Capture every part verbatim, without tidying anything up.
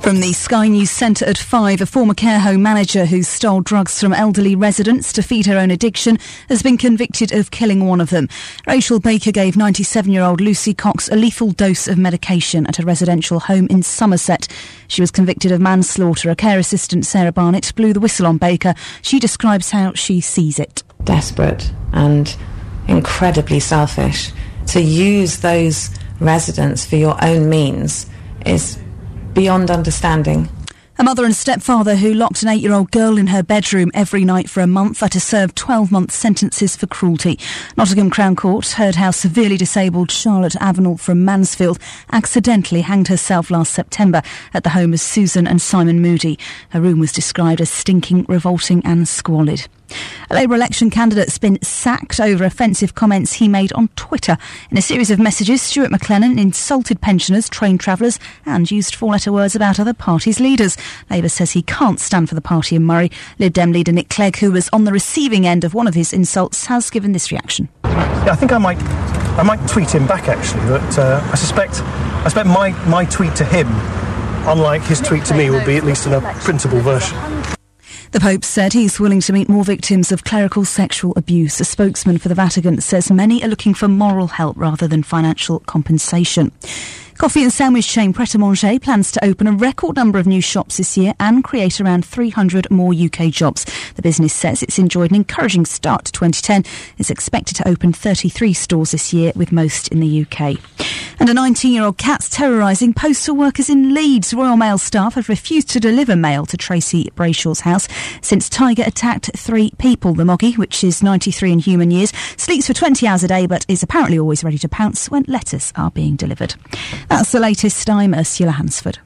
From the Sky News Centre at five, a former care home manager who stole drugs from elderly residents to feed her own addiction has been convicted of killing one of them. Rachel Baker gave ninety-seven-year-old Lucy Cox a lethal dose of medication at a residential home in Somerset. She was convicted of manslaughter. A care assistant, Sarah Barnett, blew the whistle on Baker. She describes how she sees it. Desperate and incredibly selfish. To use those residents for your own means is beyond understanding. A mother and stepfather who locked an eight-year-old girl in her bedroom every night for a month are to serve twelve-month sentences for cruelty. Nottingham Crown Court heard how severely disabled Charlotte Avenel from Mansfield accidentally hanged herself last September at the home of Susan and Simon Moody. Her room was described as stinking, revolting and squalid. A Labour election candidate's been sacked over offensive comments he made on Twitter. In a series of messages, Stuart McLennan insulted pensioners, train travellers and used four-letter words about other parties' leaders. Labour says he can't stand for the party in Murray. Lib Dem leader Nick Clegg, who was on the receiving end of one of his insults, has given this reaction. Yeah, I think I might I might tweet him back, actually, that uh, I suspect I suspect my, my tweet to him, unlike his tweet to me, will be at least in a printable version. The Pope said he's willing to meet more victims of clerical sexual abuse. A spokesman for the Vatican says many are looking for moral help rather than financial compensation. Coffee and sandwich chain Pret A Manger plans to open a record number of new shops this year and create around three hundred more U K jobs. The business says it's enjoyed an encouraging start to twenty ten. It's expected to open thirty-three stores this year, with most in the U K. And a nineteen-year-old cat's terrorising postal workers in Leeds. Royal Mail staff have refused to deliver mail to Tracy Brayshaw's house since Tiger attacked three people. The Moggy, which is ninety-three in human years, sleeps for twenty hours a day but is apparently always ready to pounce when letters are being delivered. That's the latest. I'm Ursula Hansford.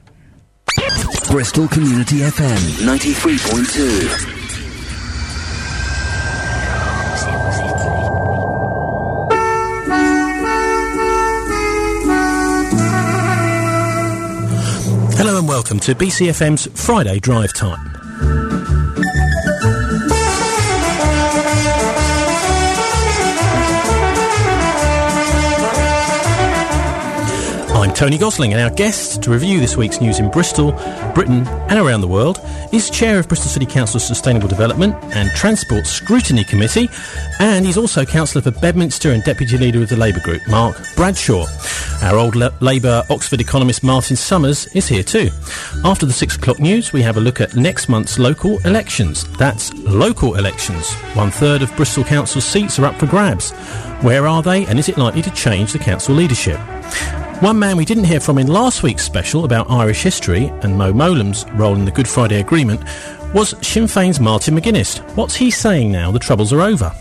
Bristol Community F M ninety-three point two. Hello and welcome to B C F M's Friday Drive Time. I'm Tony Gosling, and our guest to review this week's news in Bristol, Britain and around the world is Chair of Bristol City Council's Sustainable Development and Transport Scrutiny Committee, and he's also Councillor for Bedminster and Deputy Leader of the Labour Group, Mark Bradshaw. Our old La- Labour Oxford economist Martin Summers is here too. After the six o'clock news, we have a look at next month's local elections. That's local elections. One third of Bristol Council's seats are up for grabs. Where are they, and is it likely to change the council leadership? One man we didn't hear from in last week's special about Irish history and Mo Mowlam's role in the Good Friday Agreement was Sinn Féin's Martin McGuinness. What's he saying now the troubles are over?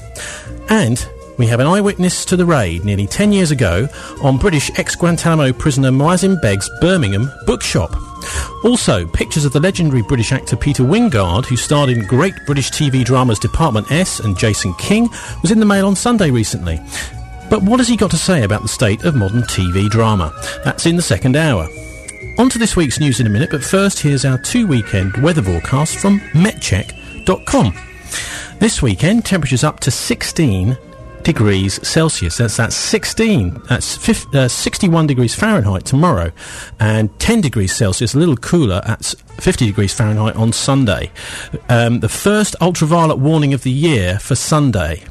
And we have an eyewitness to the raid nearly ten years ago on British ex-Guantanamo prisoner Moazzin Begg's Birmingham bookshop. Also, pictures of the legendary British actor Peter Wingard, who starred in great British T V dramas Department S and Jason King, was in the Mail on Sunday recently. But what has he got to say about the state of modern T V drama? That's in the second hour. On to this week's news in a minute, but first here's our two-weekend weather forecast from met check dot com. This weekend, temperatures up to sixteen degrees Celsius. That's, that's sixteen. That's fifty, uh, sixty-one degrees Fahrenheit tomorrow, and ten degrees Celsius, a little cooler, at fifty degrees Fahrenheit on Sunday. Um, the first ultraviolet warning of the year for Sunday.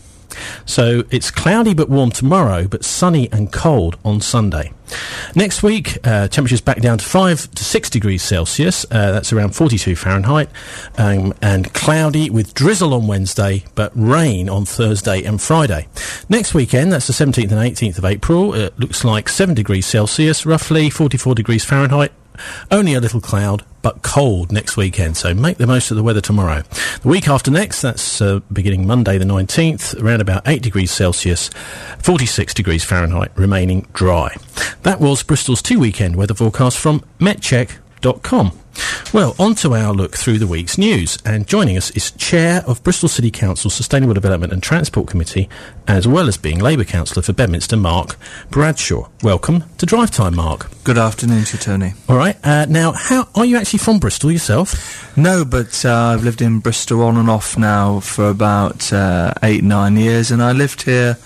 So it's cloudy but warm tomorrow, but sunny and cold on Sunday. Next week, uh, temperatures back down to five to six degrees Celsius. Uh, that's around forty-two Fahrenheit. Um, and cloudy with drizzle on Wednesday, but rain on Thursday and Friday. Next weekend, that's the seventeenth and eighteenth of April. It looks like seven degrees Celsius, roughly forty-four degrees Fahrenheit. Only a little cloud, but cold next weekend, so make the most of the weather tomorrow. The week after next, that's uh, beginning Monday the nineteenth, around about eight degrees Celsius, forty-six degrees Fahrenheit, remaining dry. That was Bristol's two-weekend weather forecast from met check dot com. Well, on to our look through the week's news, and joining us is Chair of Bristol City Council's Sustainable Development and Transport Committee, as well as being Labour Councillor for Bedminster, Mark Bradshaw. Welcome to Drive Time, Mark. Good afternoon to you, Tony. All right, uh, now, how are you actually from Bristol yourself? No, but uh, I've lived in Bristol on and off now for about uh, eight, nine years, and I lived here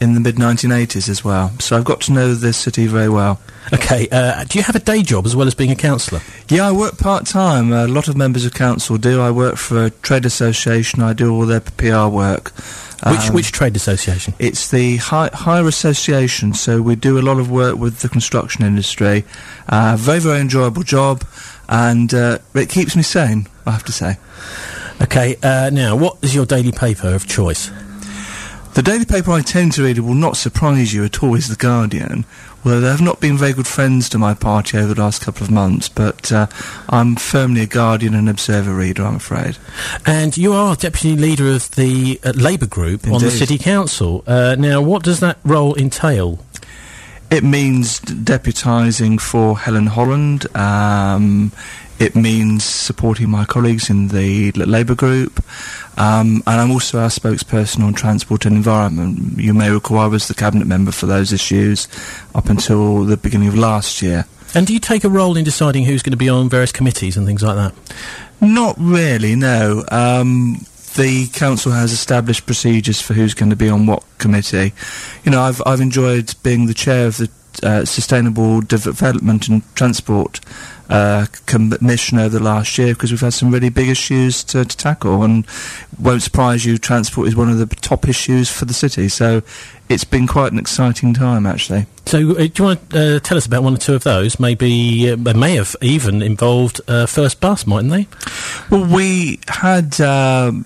in the mid nineteen eighties as well. So I've got to know this city very well. Okay, uh, do you have a day job as well as being a councillor? Yeah, I work part-time. A lot of members of council do. I work for a trade association. I do all their P R work. Which Um, which trade association? It's the Hi- Hire Association, so we do a lot of work with the construction industry. Uh, very, very enjoyable job, and uh, it keeps me sane, I have to say. Okay, uh, now, what is your daily paper of choice? The daily paper I tend to read, it will not surprise you at all, is The Guardian, although they have not been very good friends to my party over the last couple of months, but uh, I'm firmly a Guardian and Observer reader, I'm afraid. And you are deputy leader of the uh, Labour group on the Indeed. City Council. Uh, now, what does that role entail? It means d- deputising for Helen Holland. Um, it means supporting my colleagues in the L- Labour group. Um, and I'm also our spokesperson on transport and environment. You may recall I was the cabinet member for those issues up until the beginning of last year. And do you take a role in deciding who's going to be on various committees and things like that? Not really, no. Um, the council has established procedures for who's going to be on what committee. You know, I've I've enjoyed being the chair of the uh, Sustainable Development and Transport uh, Commission over the last year, because we've had some really big issues to, to tackle, and won't surprise you, transport is one of the top issues for the city. So it's been quite an exciting time, actually. So, uh, do you want to uh, tell us about one or two of those? Maybe uh, they may have even involved uh, First Bus, mightn't they? Well, we had um,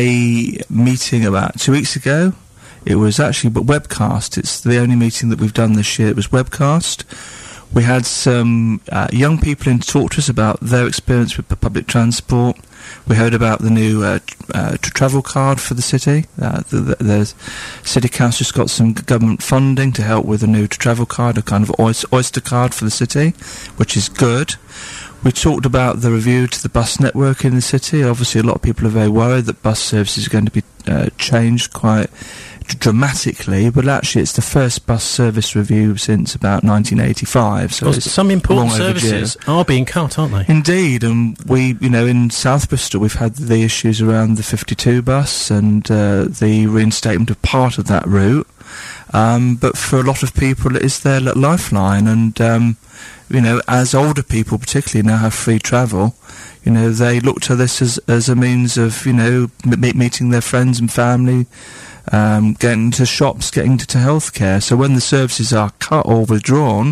a meeting about two weeks ago. It was actually but webcast. It's the only meeting that we've done this year. It was webcast. We had some uh, young people in to talk to us about their experience with p- public transport. We heard about the new uh, t- uh, t- travel card for the city. Uh, the, the, the City Council's got some g- government funding to help with a new t- travel card, a kind of oys- oyster card for the city, which is good. We talked about the review to the bus network in the city. Obviously, a lot of people are very worried that bus services are going to be uh, changed quite d- dramatically, but actually it's the first bus service review since about nineteen eighty-five. So Well, it's some important long overdue. services are being cut, aren't they? Indeed, and we, you know, in South Bristol we've had the issues around the fifty-two bus and uh, the reinstatement of part of that route. Um, but for a lot of people it is their li- lifeline, and um, you know, as older people particularly now have free travel, you know, they look to this as, as a means of, you know, m- meeting their friends and family, um, getting to shops, getting to, to healthcare. So when the services are cut or withdrawn,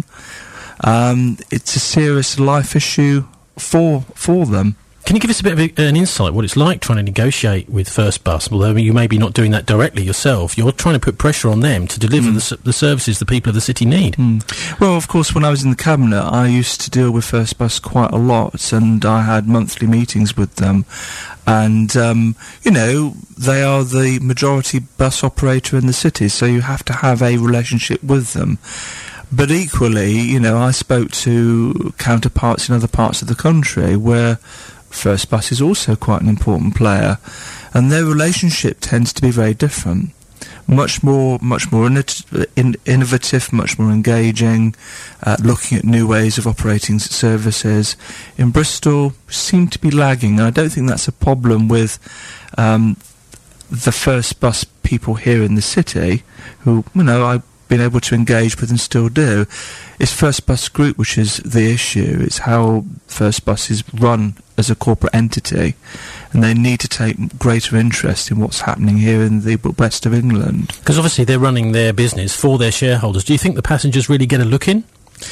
um, it's a serious life issue for for them. Can you give us a bit of a, an insight what it's like trying to negotiate with First Bus? Although you may be not doing that directly yourself, you're trying to put pressure on them to deliver Mm. the, s- the services the people of the city need. Mm. Well, of course, when I was in the cabinet, I used to deal with First Bus quite a lot, and I had monthly meetings with them. And, um, you know, they are the majority bus operator in the city, so you have to have a relationship with them. But equally, you know, I spoke to counterparts in other parts of the country where First Bus is also quite an important player, and their relationship tends to be very different. Much more, much more inno- in- innovative, much more engaging, uh, looking at new ways of operating s- services. In Bristol, seem to be lagging, and I don't think that's a problem with um, the First Bus people here in the city, who, you know, I've been able to engage with and still do. It's First Bus Group which is the issue. It's how First Bus is run as a corporate entity, and they need to take greater interest in what's happening here in the west of England. Because obviously they're running their business for their shareholders. Do you think the passengers really get a look in?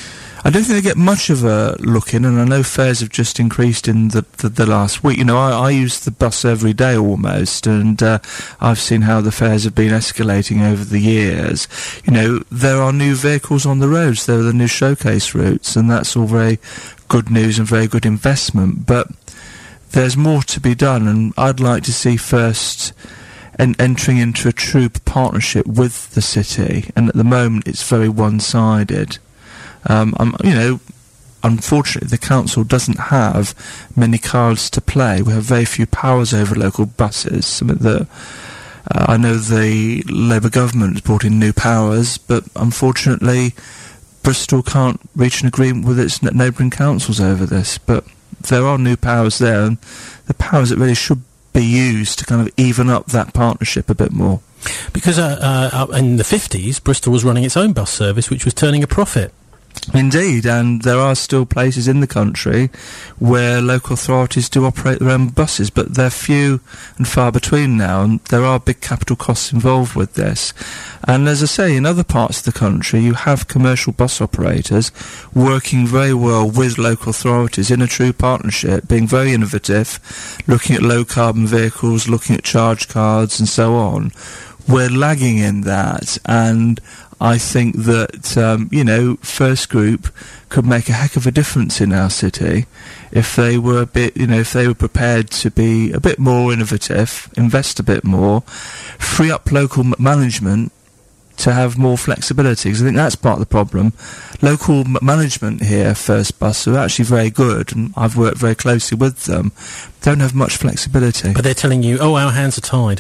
I don't think they get much of a look in, and I know fares have just increased in the the, the last week. You know, I, I use the bus every day almost, and uh, I've seen how the fares have been escalating over the years. You know, there are new vehicles on the roads. There are the new showcase routes, and that's all very good news and very good investment. But there's more to be done, and I'd like to see first en- entering into a true partnership with the city. And at the moment, it's very one-sided. Um, I'm, you know, unfortunately, the council doesn't have many cards to play. We have very few powers over local buses. Something that uh, I know the Labour government has brought in new powers, but unfortunately, Bristol can't reach an agreement with its n- neighbouring councils over this. But there are new powers there, and the powers that really should be used to kind of even up that partnership a bit more. Because uh, uh, in the fifties, Bristol was running its own bus service, which was turning a profit. Indeed, and there are still places in the country where local authorities do operate their own buses, but they're few and far between now, and there are big capital costs involved with this. And as I say, in other parts of the country, you have commercial bus operators working very well with local authorities in a true partnership, being very innovative, looking at low-carbon vehicles, looking at charge cards and so on. We're lagging in that, and I think that, um, you know, First Group could make a heck of a difference in our city if they were a bit, you know, if they were prepared to be a bit more innovative, invest a bit more, free up local m- management to have more flexibility, because I think that's part of the problem. Local m- management here, First Bus, are actually very good, and I've worked very closely with them, don't have much flexibility. But they're telling you, oh, our hands are tied.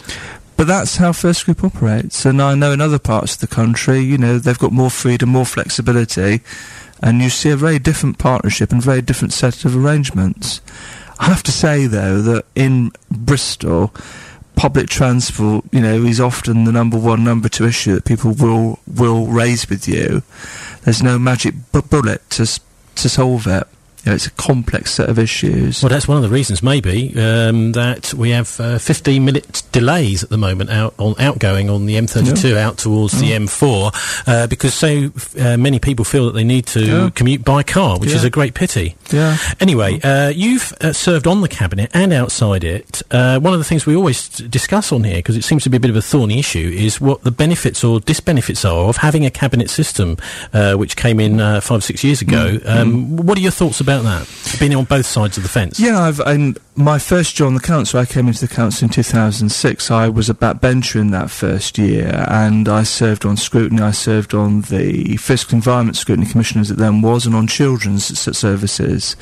But that's how First Group operates, and I know in other parts of the country, you know, they've got more freedom, more flexibility, and you see a very different partnership and very different set of arrangements. I have to say, though, that in Bristol, public transport, you know, is often the number one, number two issue that people will will raise with you. There's no magic bu- bullet to s- to solve it. You know, it's a complex set of issues. Well, that's one of the reasons, maybe, um, that we have uh, fifteen minute delays at the moment out on outgoing on the M thirty-two yeah. out towards yeah. the M four, uh, because so uh, many people feel that they need to yeah. commute by car, which yeah. is a great pity. Yeah. Anyway, uh, you've uh, served on the cabinet and outside it. Uh, one of the things we always discuss on here, because it seems to be a bit of a thorny issue, is what the benefits or disbenefits are of having a cabinet system, uh, which came in uh, five, six years ago. Mm. Um, mm. What are your thoughts about that, being on both sides of the fence? Yeah, I've, and my first year on the council, I came into the council in two thousand six. I was a backbencher in that first year, and I served on scrutiny. I served on the Fiscal Environment Scrutiny Commission, as it then was, and on children's services.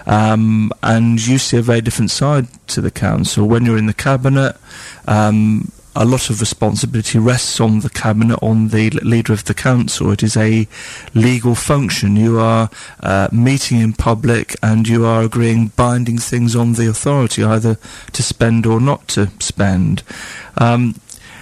Um, and you see a very different side to the council when you're in the cabinet. Um, A lot of responsibility rests on the cabinet, on the leader of the council. It is a legal function. You are uh, meeting in public, and you are agreeing binding things on the authority, either to spend or not to spend. Um,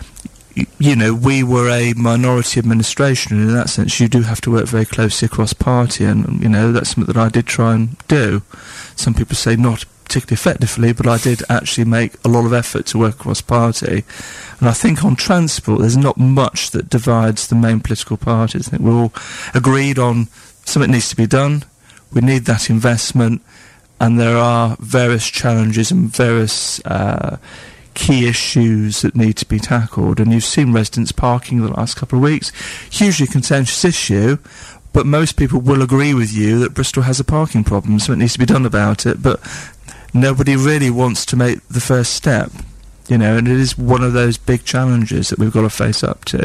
y- you know, we were a minority administration, and in that sense you do have to work very closely across party, and, you know, that's something that I did try and do. Some people say not particularly effectively, but I did actually make a lot of effort to work across party. And I think on transport there's not much that divides the main political parties. I think we're all agreed on something needs to be done, we need that investment, and there are various challenges and various uh, key issues that need to be tackled. And you've seen residents parking the last couple of weeks, hugely contentious issue, but most people will agree with you that Bristol has a parking problem, so it needs to be done about it, but nobody really wants to make the first step, you know, and it is one of those big challenges that we've got to face up to.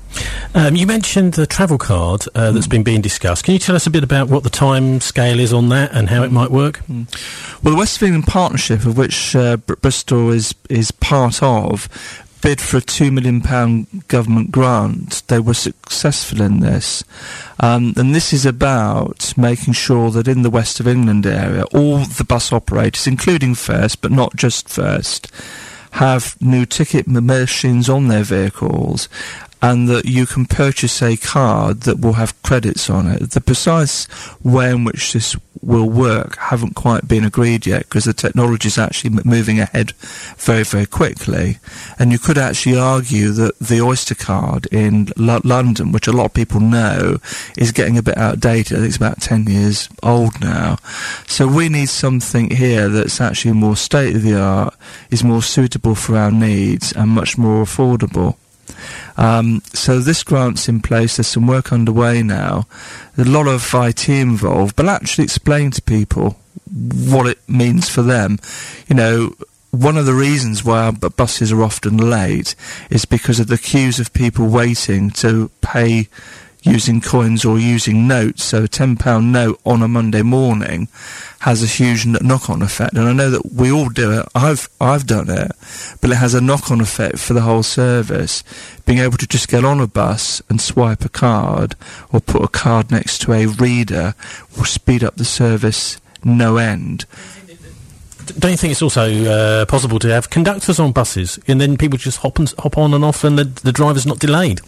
Um, you mentioned the travel card uh, that's mm. been being discussed. Can you tell us a bit about what the time scale is on that and how it might work? Mm. Well, the West of England Partnership, of which uh, Br- Bristol is, is part of, bid for a two million pounds government grant. They were successful in this. Um, and this is about making sure that in the West of England area, all the bus operators, including First, but not just First, have new ticket machines on their vehicles, and that you can purchase a card that will have credits on it. The precise way in which this will work haven't quite been agreed yet, because the technology is actually m- moving ahead very, very quickly. And you could actually argue that the Oyster card in L- London, which a lot of people know, is getting a bit outdated. I think it's about ten years old now. So we need something here that's actually more state-of-the-art, is more suitable for our needs, and much more affordable. Um, so this grant's in place, there's some work underway now, there's a lot of I T involved, but actually explain to people what it means for them. You know, one of the reasons why our b- buses are often late is because of the queues of people waiting to pay using coins or using notes. So a ten pound note on a Monday morning has a huge n- knock-on effect, and I know that we all do it. I've I've done it, but it has a knock-on effect for the whole service. Being able to just get on a bus and swipe a card, or put a card next to a reader, will speed up the service no end. don't you think it's also uh, possible to have conductors on buses, and then people just hop and hop on and off, and the, the driver's not delayed?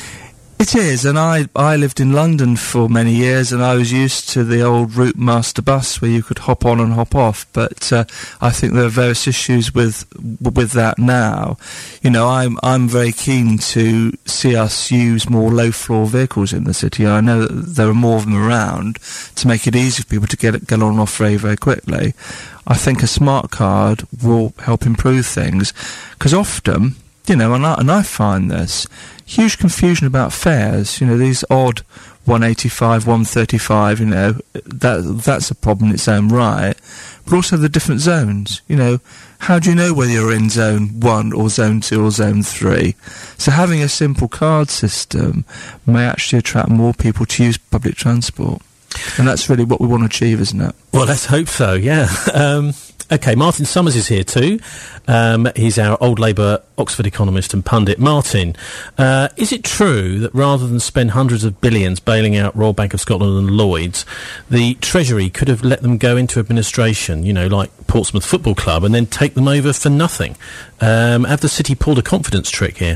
It is, and I, I lived in London for many years, and I was used to the old Route Master bus where you could hop on and hop off. But uh, I think there are various issues with with that now. You know, I'm I'm very keen to see us use more low floor vehicles in the city. I know that there are more of them around to make it easy for people to get get on and off very very quickly. I think a smart card will help improve things, because often, you know, and I, and I find this huge confusion about fares. You know, these odd one eighty-five, one thirty-five, you know, that that's a problem in its own right. But also the different zones. You know, how do you know whether you're in zone one or zone two or zone three? So having a simple card system may actually attract more people to use public transport. And that's really what we want to achieve, isn't it? Well, let's hope so, yeah. Um, OK, Martin Summers is here too. Um, he's our old Labour Oxford economist and pundit. Martin, uh, is it true that rather than spend hundreds of billions bailing out Royal Bank of Scotland and Lloyds, the Treasury could have let them go into administration, you know, like Portsmouth Football Club, and then take them over for nothing? Um, have the city pulled a confidence trick here?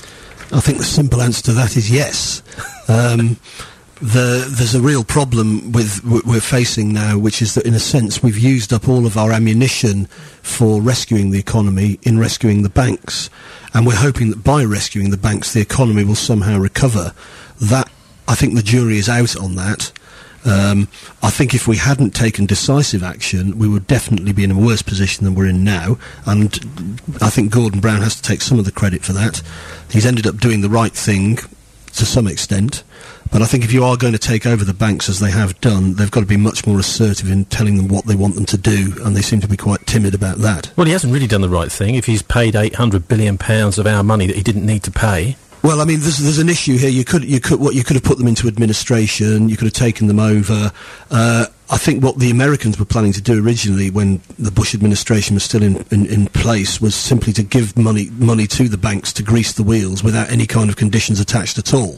I think the simple answer to that is yes. Um... The, there's a real problem with w- we're facing now, which is that in a sense we've used up all of our ammunition for rescuing the economy in rescuing the banks, and we're hoping that by rescuing the banks the economy will somehow recover. That, I think the jury is out on that. Um, I think if we hadn't taken decisive action, we would definitely be in a worse position than we're in now, and I think Gordon Brown has to take some of the credit for that. He's ended up doing the right thing to some extent. But I think if you are going to take over the banks as they have done, they've got to be much more assertive in telling them what they want them to do, and they seem to be quite timid about that. Well, he hasn't really done the right thing if he's paid eight hundred billion pounds of our money that he didn't need to pay. Well, I mean, there's, there's an issue here. You could, you could, what you could have put them into administration. You could have taken them over. Uh, I think what the Americans were planning to do originally, when the Bush administration was still in, in, in place, was simply to give money money to the banks to grease the wheels without any kind of conditions attached at all.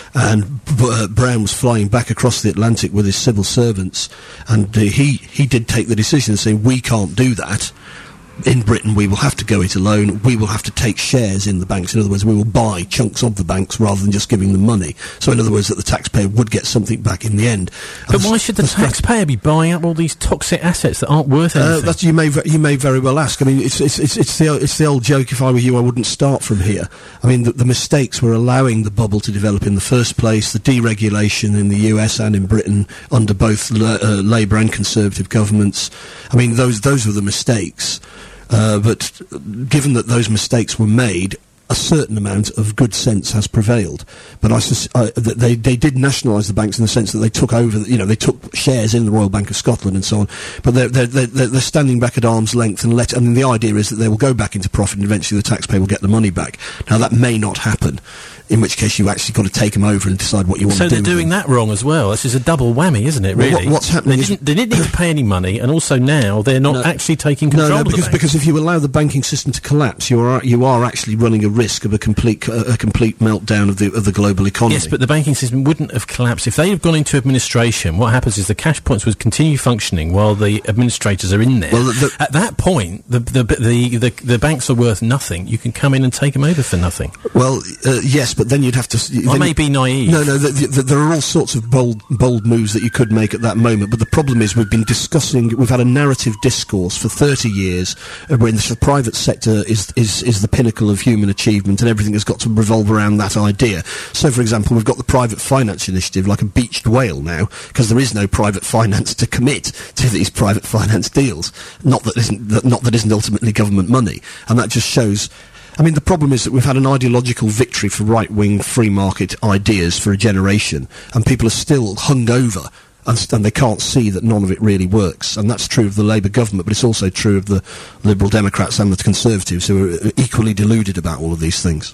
And uh, Brown was flying back across the Atlantic with his civil servants, and uh, he he did take the decision of saying, we can't do that. In Britain, we will have to go it alone. We will have to take shares in the banks. In other words, we will buy chunks of the banks rather than just giving them money. So, in other words, that the taxpayer would get something back in the end. But why should the taxpayer be buying up all these toxic assets that aren't worth anything? Uh, that's, you may you may very well ask. I mean, it's it's it's, it's the it's the old joke. If I were you, I wouldn't start from here. I mean, the, the mistakes were allowing the bubble to develop in the first place. The deregulation in the U S and in Britain under both la- uh, Labour and Conservative governments. I mean, those those were the mistakes. Uh, but given that those mistakes were made, a certain amount of good sense has prevailed. But I sus- uh, they they did nationalise the banks in the sense that they took over, you know, they took shares in the Royal Bank of Scotland and so on. But they're they're they're, they're standing back at arm's length and let. And the idea is that they will go back into profit and eventually the taxpayer will get the money back. Now that may not happen. In which case, you've actually got to take them over and decide what you want so to do. So they're doing that wrong as well. This is a double whammy, isn't it, really? Well, what, what's happening they is... Didn't, they didn't need to pay any money, and also now they're not no, actually taking control no, no, of the because, banks. because if you allow the banking system to collapse, you are you are actually running a risk of a complete uh, a complete meltdown of the of the global economy. Yes, but the banking system wouldn't have collapsed. If they had gone into administration, what happens is the cash points would continue functioning while the administrators are in there. Well, the, the, At that point, the the, the the the banks are worth nothing. You can come in and take them over for nothing. Well, uh, yes, but then you'd have to... I may be naive. No, no, the, the, the, there are all sorts of bold, bold moves that you could make at that moment, but the problem is we've been discussing, we've had a narrative discourse for thirty years uh, when the private sector is, is, is the pinnacle of human achievement and everything has got to revolve around that idea. So, for example, we've got the private finance initiative like a beached whale now, because there is no private finance to commit to these private finance deals. Not that isn't, that, not that isn't ultimately government money. And that just shows... I mean, the problem is that we've had an ideological victory for right-wing free market ideas for a generation, and people are still hung over, and, and they can't see that none of it really works. And that's true of the Labour government, but it's also true of the Liberal Democrats and the Conservatives, who are equally deluded about all of these things.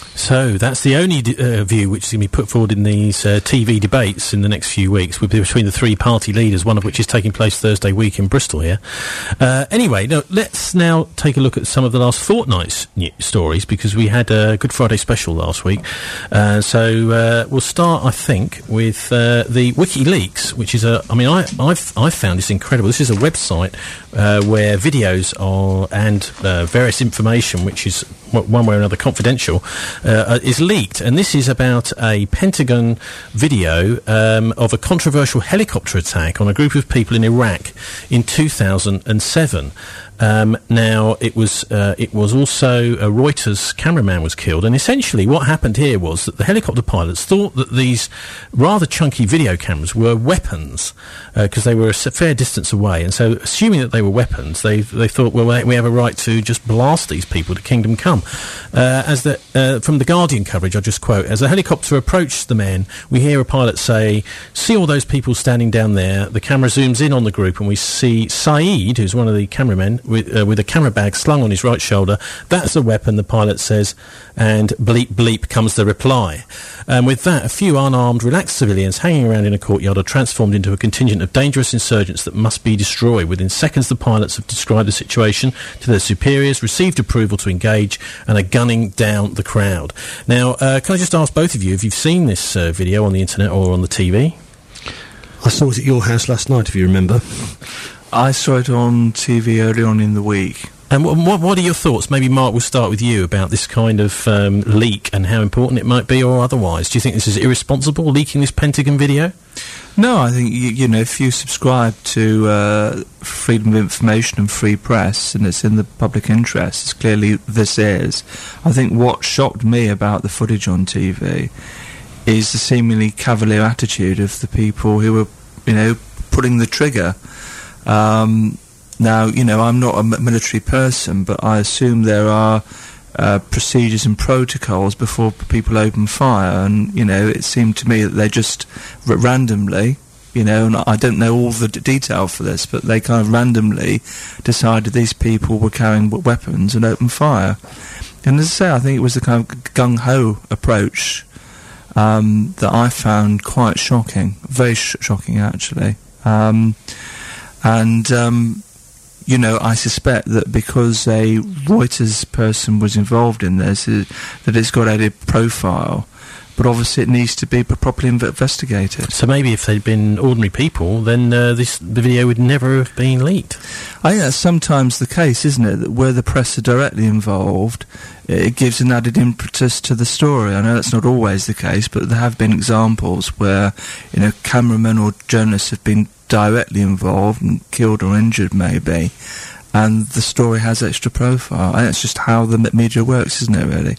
So that's the only d- uh, view which is going to be put forward in these uh, T V debates in the next few weeks, will be between the three party leaders, one of which is taking place Thursday week in Bristol here. Uh, anyway, no, let's now take a look at some of the last fortnight's new stories, because we had a Good Friday special last week. Uh, so uh, we'll start, I think, with uh, the WikiLeaks, which which is a, I mean, I, I've, I've found this incredible. This is a website uh, where videos are and uh, various information, which is w- one way or another confidential, uh, is leaked. And this is about a Pentagon video um, of a controversial helicopter attack on a group of people in Iraq in two thousand seven. Um, now, it was uh, it was also a Reuters cameraman was killed, and essentially what happened here was that the helicopter pilots thought that these rather chunky video cameras were weapons because uh, they were a fair distance away, and so assuming that they were weapons, they they thought, well, we have a right to just blast these people to kingdom come. Uh, as the uh, from the Guardian coverage, I'll just quote: as the helicopter approached the men, we hear a pilot say, "See all those people standing down there?" The camera zooms in on the group, and we see Saeed, who's one of the cameramen, with, uh, with a camera bag slung on his right shoulder. "That's a weapon," the pilot says, and bleep bleep comes the reply. Um, with that, a few unarmed, relaxed civilians hanging around in a courtyard are transformed into a contingent of dangerous insurgents that must be destroyed. Within seconds, the pilots have described the situation to their superiors, received approval to engage, and are gunning down the crowd. Now, uh, can I just ask both of you if you've seen this uh, video on the internet or on the T V? I saw it at your house last night, if you remember. I saw it on T V early on in the week. And what, what are your thoughts? Maybe, Mark, we'll start with you about this kind of um, leak and how important it might be or otherwise. Do you think this is irresponsible, leaking this Pentagon video? No, I think, you, you know, if you subscribe to uh, freedom of information and free press and it's in the public interest, as clearly this is, I think what shocked me about the footage on T V is the seemingly cavalier attitude of the people who were, you know, pulling the trigger. Um... Now, you know, I'm not a m- military person, but I assume there are uh, procedures and protocols before people open fire, and, you know, it seemed to me that they just r- randomly, you know, and I don't know all the d- detail for this, but they kind of randomly decided these people were carrying w- weapons and opened fire. And as I say, I think it was the kind of gung-ho approach um, that I found quite shocking, very sh- shocking, actually. Um, and... Um, You know, I suspect that because a Reuters person was involved in this, uh, that it's got a profile, but obviously it needs to be properly investigated. So maybe if they'd been ordinary people, then uh, this the video would never have been leaked. I think that's sometimes the case, isn't it? That where the press are directly involved, it gives an added impetus to the story. I know that's not always the case, but there have been examples where, you know, cameramen or journalists have been directly involved and killed or injured maybe, and the story has extra profile. And it's just how the media works, isn't it, really?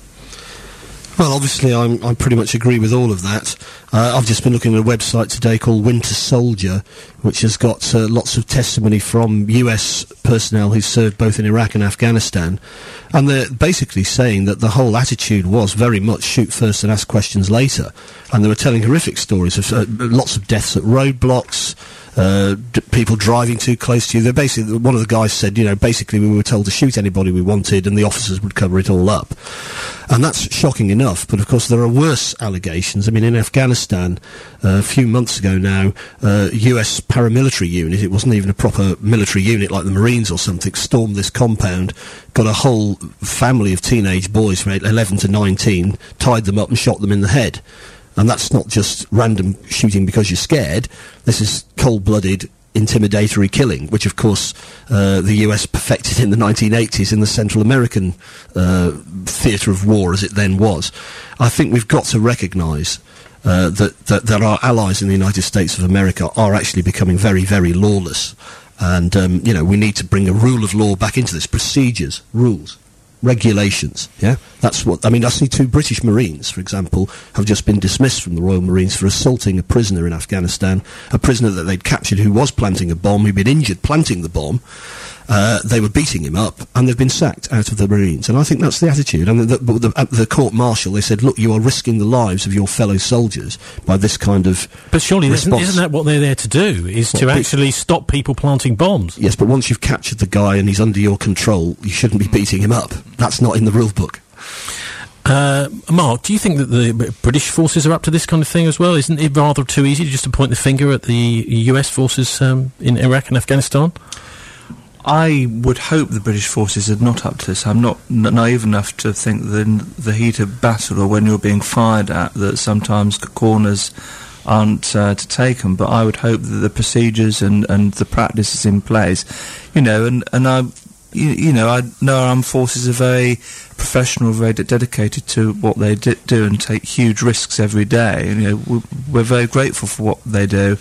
Well, obviously, I'm, I pretty much agree with all of that. Uh, I've just been looking at a website today called Winter Soldier, which has got uh, lots of testimony from U S personnel who served both in Iraq and Afghanistan. And they're basically saying that the whole attitude was very much shoot first and ask questions later. And they were telling horrific stories of uh, lots of deaths at roadblocks, uh, d- people driving too close to you. They're basically, one of the guys said, you know, basically we were told to shoot anybody we wanted and the officers would cover it all up. And that's shocking enough, but of course there are worse allegations. I mean, in Afghanistan, uh, a few months ago now, uh, U S paramilitary unit, it wasn't even a proper military unit like the Marines or something, stormed this compound, got a whole family of teenage boys from eleven to nineteen, tied them up and shot them in the head. And that's not just random shooting because you're scared. This is cold-blooded, intimidatory killing, which of course uh, the U S perfected in the nineteen eighties in the Central American uh, theatre of war as it then was. I think we've got to recognise uh, that, that, that our allies in the United States of America are actually becoming very, very lawless. And, um, you know, we need to bring a rule of law back into this. Procedures, rules, regulations, yeah? That's what... I mean, I see two British Marines, for example, have just been dismissed from the Royal Marines for assaulting a prisoner in Afghanistan, a prisoner that they'd captured who was planting a bomb, who'd been injured planting the bomb. Uh, they were beating him up, and they've been sacked out of the Marines. And I think that's the attitude. And the, the, the, at the court-martial, they said, look, you are risking the lives of your fellow soldiers by this kind of But surely isn't, response. isn't that what they're there to do, is What, to pe- actually stop people planting bombs? Yes, but once you've captured the guy and he's under your control, you shouldn't be beating him up. That's not in the rule book. Uh, Mark, do you think that the British forces are up to this kind of thing as well? Isn't it rather too easy just to point the finger at the U S forces um, in Iraq and Afghanistan? I would hope the British forces are not up to this. I'm not n- naive enough to think that in the heat of battle or when you're being fired at, that sometimes corners aren't uh, to take them. But I would hope that the procedures and, and the practices in place, you know, and, and I, you, you know, I know our armed forces are very professional, very de- dedicated to what they d- do and take huge risks every day. You know, we're, we're very grateful for what they do.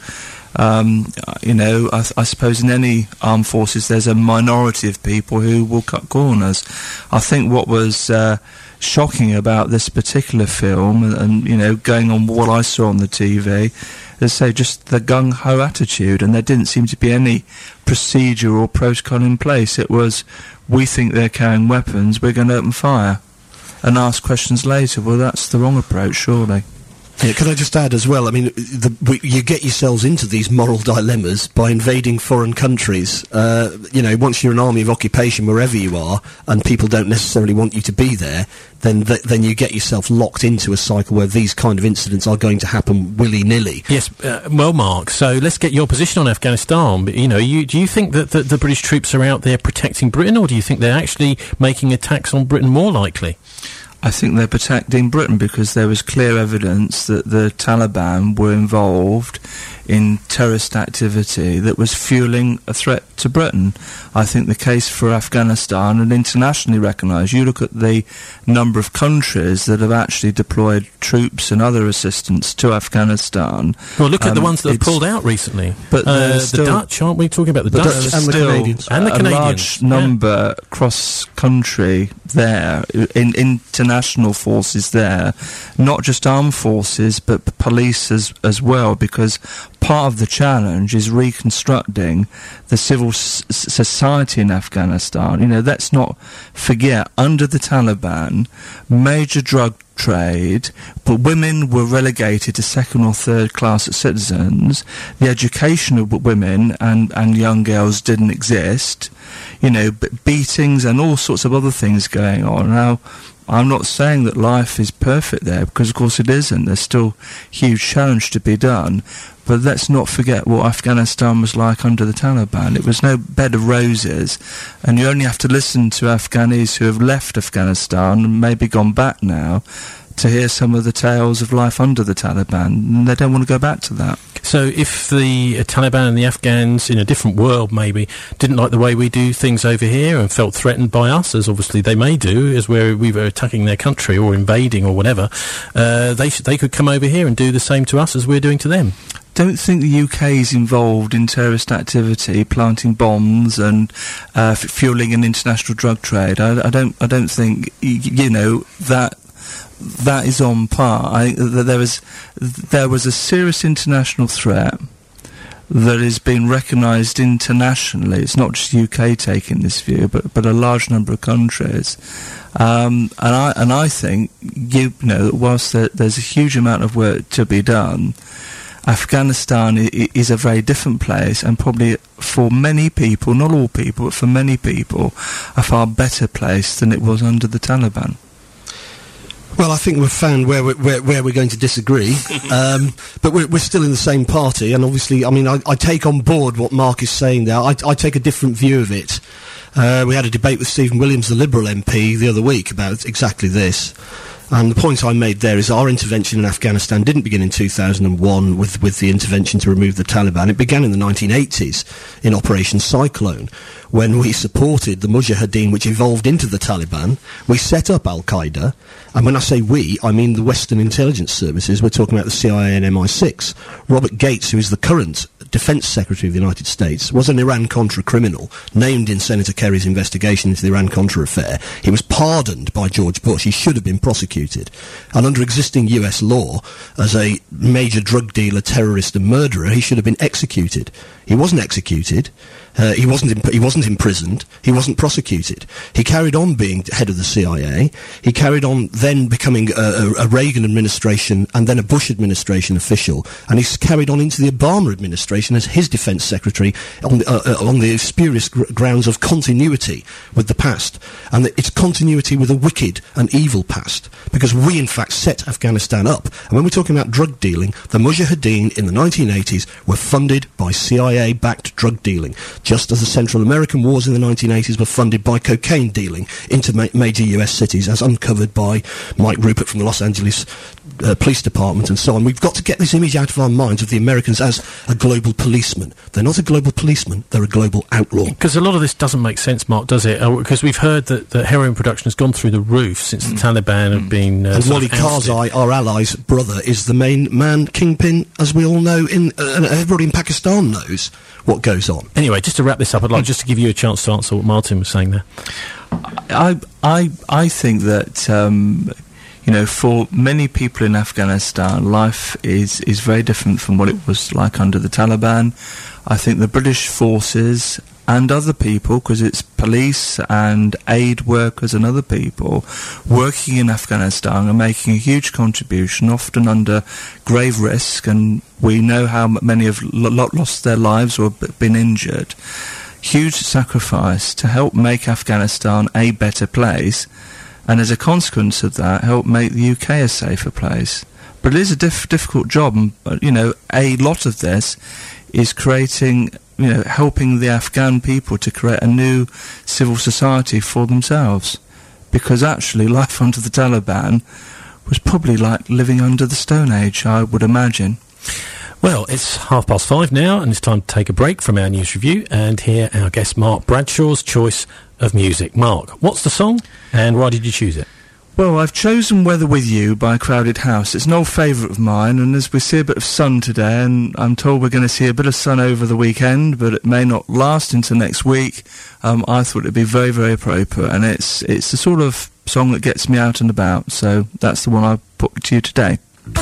Um, you know, I, I suppose in any armed forces there's a minority of people who will cut corners. I think what was uh, shocking about this particular film, and, and you know, going on what I saw on the T V, is say just the gung-ho attitude, and there didn't seem to be any procedure or protocol in place. It was, we think they're carrying weapons, we're going to open fire, and ask questions later. Well, that's the wrong approach, surely. Yeah, can I just add as well, I mean, the, we, you get yourselves into these moral dilemmas by invading foreign countries. Uh, you know, once you're an army of occupation, wherever you are, and people don't necessarily want you to be there, then th- then you get yourself locked into a cycle where these kind of incidents are going to happen willy-nilly. Yes, uh, well, Mark, so let's get your position on Afghanistan. You know, you, do you think that the, the British troops are out there protecting Britain, or do you think they're actually making attacks on Britain more likely? I think they're protecting Britain because there was clear evidence that the Taliban were involved in terrorist activity that was fueling a threat to Britain. I think the case for Afghanistan, and internationally recognised, you look at the number of countries that have actually deployed troops and other assistance to Afghanistan. Well, look at um, the ones that have pulled out recently. But uh, still, the Dutch, aren't we talking about the, the Dutch? Dutch and the still Canadians. And the a Canadians. large Yeah. number cross-country there, in international forces there, not just armed forces, but p- police as, as well, because part of the challenge is reconstructing the civil s- society in Afghanistan. You know, let's not forget, under the Taliban, major drug trade, but women were relegated to second or third class citizens. The education of women and, and young girls didn't exist. You know, b- beatings and all sorts of other things going on. Now, I'm not saying that life is perfect there, because of course it isn't. There's still huge challenge to be done. But let's not forget what Afghanistan was like under the Taliban. It was no bed of roses, and you only have to listen to Afghanis who have left Afghanistan and maybe gone back now to hear some of the tales of life under the Taliban, and they don't want to go back to that. So if the uh, Taliban and the Afghans in a different world maybe didn't like the way we do things over here and felt threatened by us, as obviously they may do, as where we were attacking their country or invading or whatever, uh, they sh- they could come over here and do the same to us as we're doing to them. Don't think the U K is involved in terrorist activity, planting bombs and uh, f- fueling an international drug trade. I, I don't. I don't think y- you know that. That is on par. I, th- there was there was a serious international threat that has been recognised internationally. It's not just U K taking this view, but but a large number of countries. Um, and I and I think you know that whilst there, there's a huge amount of work to be done, Afghanistan I- is a very different place, and probably for many people, not all people, but for many people, a far better place than it was under the Taliban. Well, I think we've found where we're, where, where we're going to disagree, um, but we're, we're still in the same party, and obviously, I mean, I, I take on board what Mark is saying there. I, I take a different view of it. Uh, we had a debate with Stephen Williams, the Liberal M P, the other week about exactly this. And the point I made there is our intervention in Afghanistan didn't begin in two thousand one with, with the intervention to remove the Taliban. It began in the nineteen eighties in Operation Cyclone, when we supported the Mujahideen, which evolved into the Taliban. We set up Al-Qaeda, and when I say we, I mean the Western intelligence services. We're talking about the C I A and M I six. Robert Gates, who is the current Defense Secretary of the United States, was an Iran-Contra criminal, named in Senator Kerry's investigation into the Iran-Contra affair. He was pardoned by George Bush. He should have been prosecuted. And under existing U S law, as a major drug dealer, terrorist and murderer, he should have been executed. He wasn't executed. Uh, he wasn't imp- he wasn't imprisoned. He wasn't prosecuted. He carried on being head of the C I A. He carried on then becoming a, a, a Reagan administration and then a Bush administration official. And he's carried on into the Obama administration as his defense secretary on the, uh, uh, on the spurious gr- grounds of continuity with the past. And the, it's continuity with a wicked and evil past, because we in fact set Afghanistan up. And when we're talking about drug dealing, the Mujahideen in the nineteen eighties were funded by C I A-backed drug dealing, just as the Central American wars in the nineteen eighties were funded by cocaine dealing into ma- major U S cities, as uncovered by Mike Rupert from the Los Angeles uh, police department and so on. We've got to get this image out of our minds of the Americans as a global policeman. They're not a global policeman, they're a global outlaw. Because a lot of this doesn't make sense, Mark, does it? Because uh, we've heard that, that heroin production has gone through the roof since the Taliban have been... Uh, and Wally Karzai, our ally's brother, is the main man kingpin, as we all know, in, uh, and everybody in Pakistan knows what goes on. Anyway, just to wrap this up, I'd like just to give you a chance to answer what Martin was saying there. I, I, I think that, um, you know, for many people in Afghanistan, life is, is very different from what it was like under the Taliban. I think the British forces and other people, because it's police and aid workers and other people working in Afghanistan are making a huge contribution, often under grave risk, and we know how many have lo- lost their lives or b- been injured. Huge sacrifice to help make Afghanistan a better place, and as a consequence of that, help make the U K a safer place. But it is a diff- difficult job, and, you know, a lot of this is creating, you know, helping the Afghan people to create a new civil society for themselves. Because actually, life under the Taliban was probably like living under the Stone Age, I would imagine. Well, it's half past five now, and it's time to take a break from our news review and hear our guest Mark Bradshaw's choice of music. Mark, what's the song, and why did you choose it? Well, I've chosen Weather With You by Crowded House. It's an old favourite of mine, and as we see a bit of sun today, and I'm told we're going to see a bit of sun over the weekend, but it may not last into next week, um, I thought it'd be very, very appropriate, and it's it's the sort of song that gets me out and about, so that's the one I put to you today.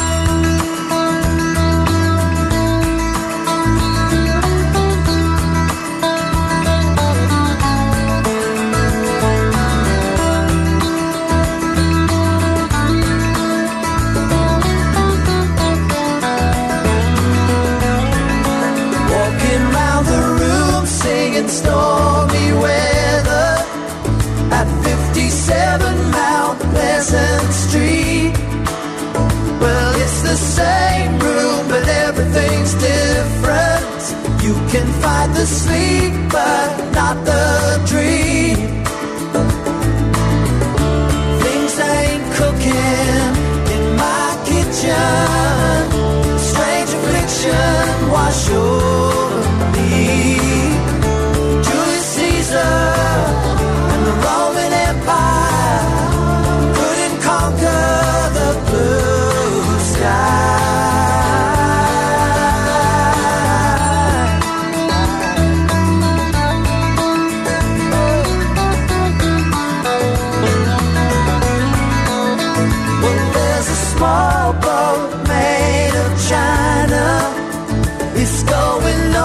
Stormy weather at fifty-seven Mount Pleasant Street. Well, it's the same room, but everything's different. You can fight the sleep, but not the dream. Things ain't cooking in my kitchen. Strange affliction wash over me. And the Roman Empire couldn't conquer the blue sky. Well, there's a small boat made of China. It's going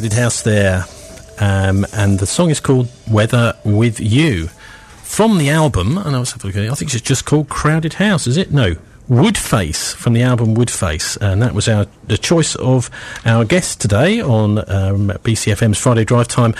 Crowded House there. Um, and the song is called Weather With You. From the album, and I was having a look at it, I think it's just called Crowded House, is it? No. Woodface, from the album Woodface, and that was our the choice of our guest today on um, B C F M's Friday Drive Time,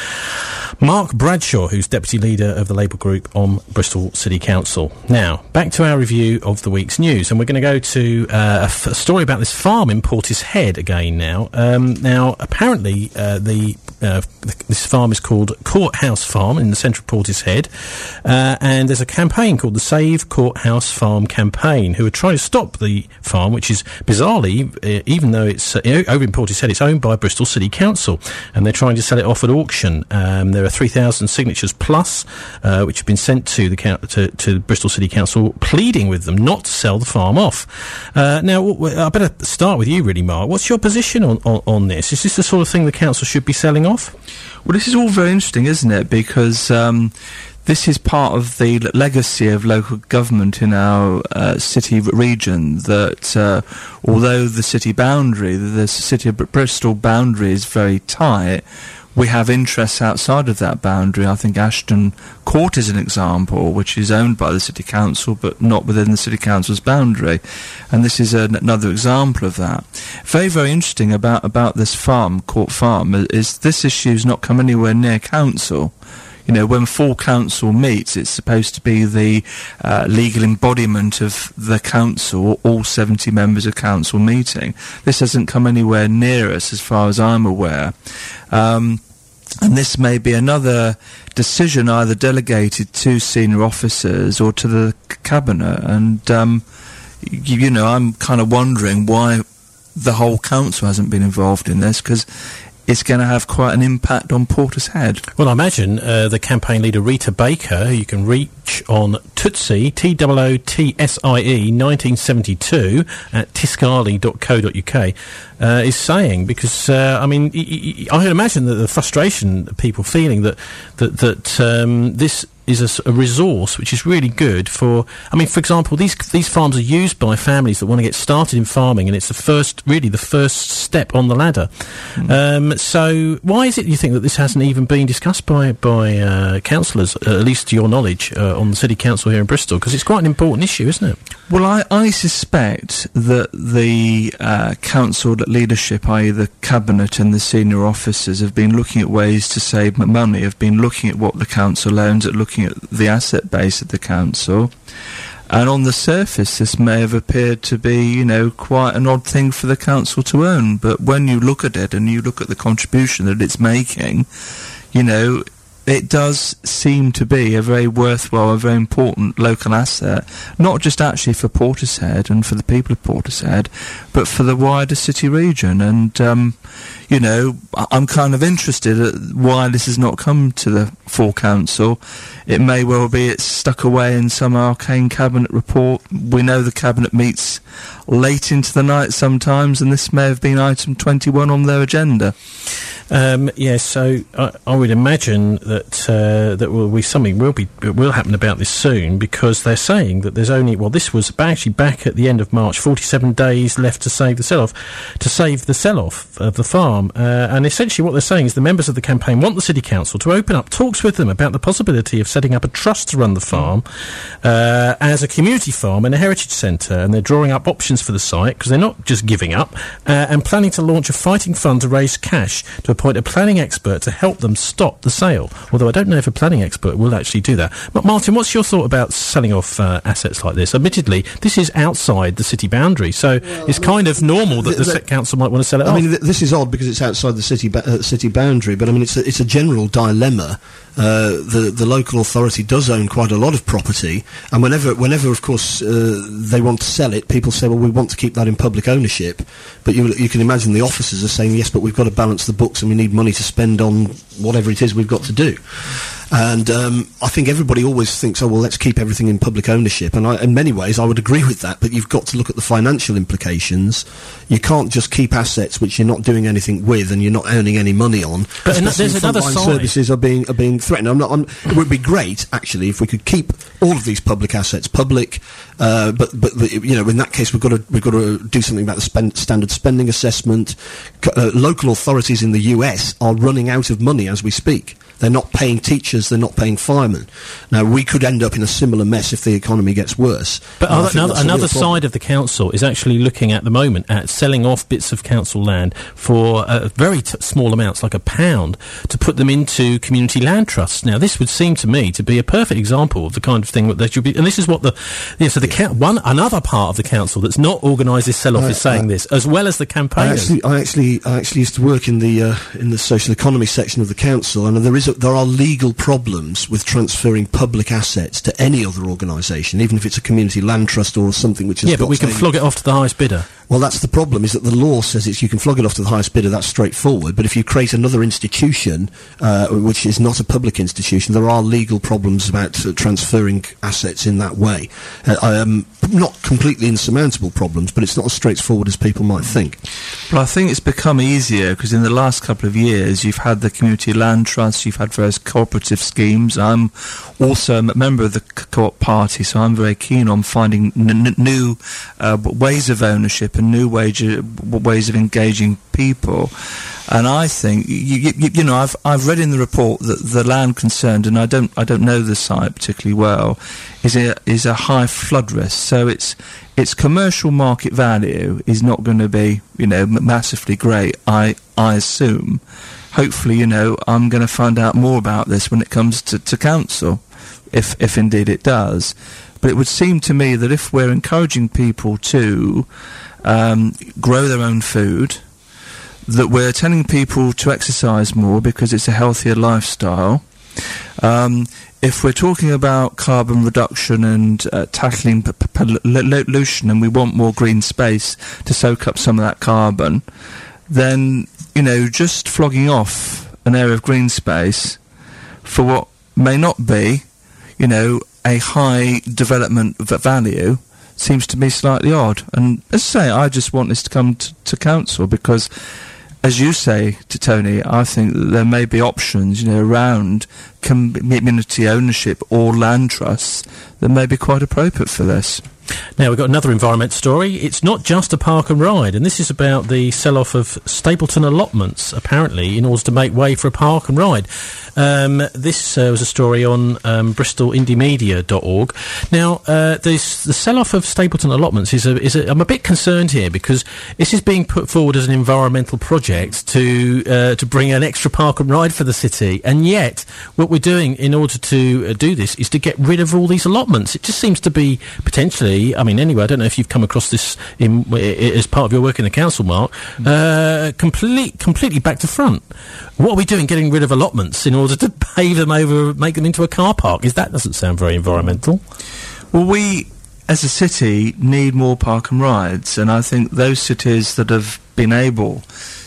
Mark Bradshaw, who's Deputy Leader of the Labour Group on Bristol City Council. Now, back to our review of the week's news, and we're going to go to uh, a, f- a story about this farm in Portishead again now. Um, now, apparently, uh, the uh, this farm is called Courthouse Farm in the centre of Portishead, uh, and there's a campaign called the Save Courthouse Farm campaign, who are trying to stop the farm, which is bizarrely, uh, even though it's uh, over in Portishead, it's owned by Bristol City Council, and they're trying to sell it off at auction. Um, there are three thousand signatures plus, uh, which have been sent to the count- to, to Bristol City Council, pleading with them not to sell the farm off. Uh, now, w- w- I better start with you, really, Mark. What's your position on, on, on this? Is this the sort of thing the council should be selling off? Well, this is all very interesting, isn't it? Because um, this is part of the l- legacy of local government in our uh, city r- region, that uh, although the city boundary, the, the city of Br- Bristol boundary is very tight, we have interests outside of that boundary. I think Ashton Court is an example, which is owned by the City Council, but not within the City Council's boundary. And this is an, another example of that. Very, very interesting about, about this farm, Court Farm, is this issue's not come anywhere near council. You know, when full council meets, it's supposed to be the uh, legal embodiment of the council, all seventy members of council meeting. This hasn't come anywhere near us, as far as I'm aware. Um, and this may be another decision either delegated to senior officers or to the c- cabinet. And, um, you, you know, I'm kind of wondering why the whole council hasn't been involved in this, because it's going to have quite an impact on Portishead. Well, I imagine uh, the campaign leader Rita Baker, who you can reach on Tootsie, T O O T S I E, nineteen seventy-two, at tiscali dot co dot uk, uh, is saying, because, uh, I mean, y- y- I can imagine that the frustration that people feeling that, that, that um, this is a, s- a resource which is really good for, I mean, for example, these these farms are used by families that want to get started in farming, and it's the first, really the first step on the ladder. Mm. Um, so why is it you think that this hasn't even been discussed by, by uh, councillors, uh, at least to your knowledge, uh, on the City Council here in Bristol? Because it's quite an important issue, isn't it? Well, I, I suspect that the uh, council leadership, that is the cabinet and the senior officers, have been looking at ways to save m- money, have been looking at what the council owns, at looking at the asset base of the council. And on the surface, this may have appeared to be, you know, quite an odd thing for the council to own. But when you look at it and you look at the contribution that it's making, you know, it does seem to be a very worthwhile, a very important local asset, not just actually for Portishead and for the people of Portishead, but for the wider city region. And, um, you know, I- I'm kind of interested at why this has not come to the full council. It may well be it's stuck away in some arcane cabinet report. We know the cabinet meets late into the night sometimes, and this may have been item twenty-one on their agenda. Um, yes, so I, I would imagine that uh, that will be something will be will happen about this soon, because they're saying that there's only, well, this was actually back at the end of March, forty-seven days left to save the sell-off, to save the sell-off of the farm, uh, and essentially what they're saying is the members of the campaign want the City Council to open up talks with them about the possibility of setting up a trust to run the farm uh, as a community farm and a heritage centre, and they're drawing up options for the site, because they're not just giving up, uh, and planning to launch a fighting fund to raise cash to appoint a planning expert to help them stop the sale. Although I don't know if a planning expert will actually do that. But Martin, what's your thought about selling off uh, assets like this? Admittedly, this is outside the city boundary, so well, it's kind of normal that the, the, the council might want to sell it I off. mean, th- this is odd because it's outside the city ba- uh, city boundary, but I mean, it's a, it's a general dilemma. Uh, the the local authority does own quite a lot of property, and whenever whenever of course uh, they want to sell it, people say, well, we want to keep that in public ownership. But you you can imagine the officers are saying, yes, but we've got to balance the books and we need money to spend on whatever it is we've got to do. And um, I think everybody always thinks, oh, well, let's keep everything in public ownership. And I, in many ways, I would agree with that, but you've got to look at the financial implications. You can't just keep assets which you're not doing anything with and you're not earning any money on. But an- there's another side. Services are being are being threatened. I'm not. I'm, it would be great, actually, if we could keep all of these public assets public. Uh, but, but but you know, in that case, we've got to we've got to do something about the spend, standard spending assessment. C- uh, local authorities in the U S are running out of money as we speak. They're not paying teachers, they're not paying firemen. Now, we could end up in a similar mess if the economy gets worse. But And I other, think another, that's a real another problem. side of the council is actually looking at the moment at selling off bits of council land for uh, very t- small amounts, like a pound, to put them into community land trusts. Now, this would seem to me to be a perfect example of the kind of thing that they should be. And this is what the yeah, so the ca- one another part of the council that's not organised this sell-off I- is saying I- this, as well as the I campaigners. actually, I actually, I actually used to work in the uh, in the social economy section of the council, and there is a, there are legal problems with transferring public assets to any other organisation, even if it's a community land trust or something which has Yeah, but got we can a- flog it off to the highest bidder. Well, that's the problem, is that the law says it's, you can flog it off to the highest bidder, that's straightforward, but if you create another institution, uh, which is not a public institution, there are legal problems about uh, transferring assets in that way. Uh, um, not completely insurmountable problems, but it's not as straightforward as people might think. But I think it's become easier because in the last couple of years you've had the community land trusts, you've had various cooperative schemes. I'm also a member of the co- co-op party, so I'm very keen on finding n- n- new uh, ways of ownership and new wage- ways of engaging people. And I think, you, you, you know, I've I've read in the report that the land concerned, and I don't I don't know the site particularly well, is a is a high flood risk. So its its commercial market value is not going to be, you know, m- massively great. I I assume. Hopefully, you know, I'm going to find out more about this when it comes to, to council, if if indeed it does. But it would seem to me that if we're encouraging people to um, grow their own food, that we're telling people to exercise more because it's a healthier lifestyle. Um, if we're talking about carbon reduction and uh, tackling p- p- pollution, and we want more green space to soak up some of that carbon, then, you know, just flogging off an area of green space for what may not be, you know, a high development v- value seems to me slightly odd. And as I say, I just want this to come t- to council because, as you say to Tony, I think that there may be options, you know, around community ownership or land trusts that may be quite appropriate for this. Now, we've got another environment story. It's not just a park and ride, and this is about the sell-off of Stapleton allotments, apparently, in order to make way for a park and ride. Um, this uh, was a story on um, bristol indie media dot org. Now, uh, this, the sell-off of Stapleton allotments is a, is a... I'm a bit concerned here, because this is being put forward as an environmental project to uh, to bring an extra park and ride for the city, and yet what we're doing in order to uh, do this is to get rid of all these allotments. It just seems to be potentially... I mean, anyway, I don't know if you've come across this in, i, as part of your work in the council, Mark, uh, complete, completely back to front. What are we doing getting rid of allotments in order to pave them over, make them into a car park? Is that doesn't sound very environmental. Well, we, as a city, need more park and rides, and I think those cities that have been able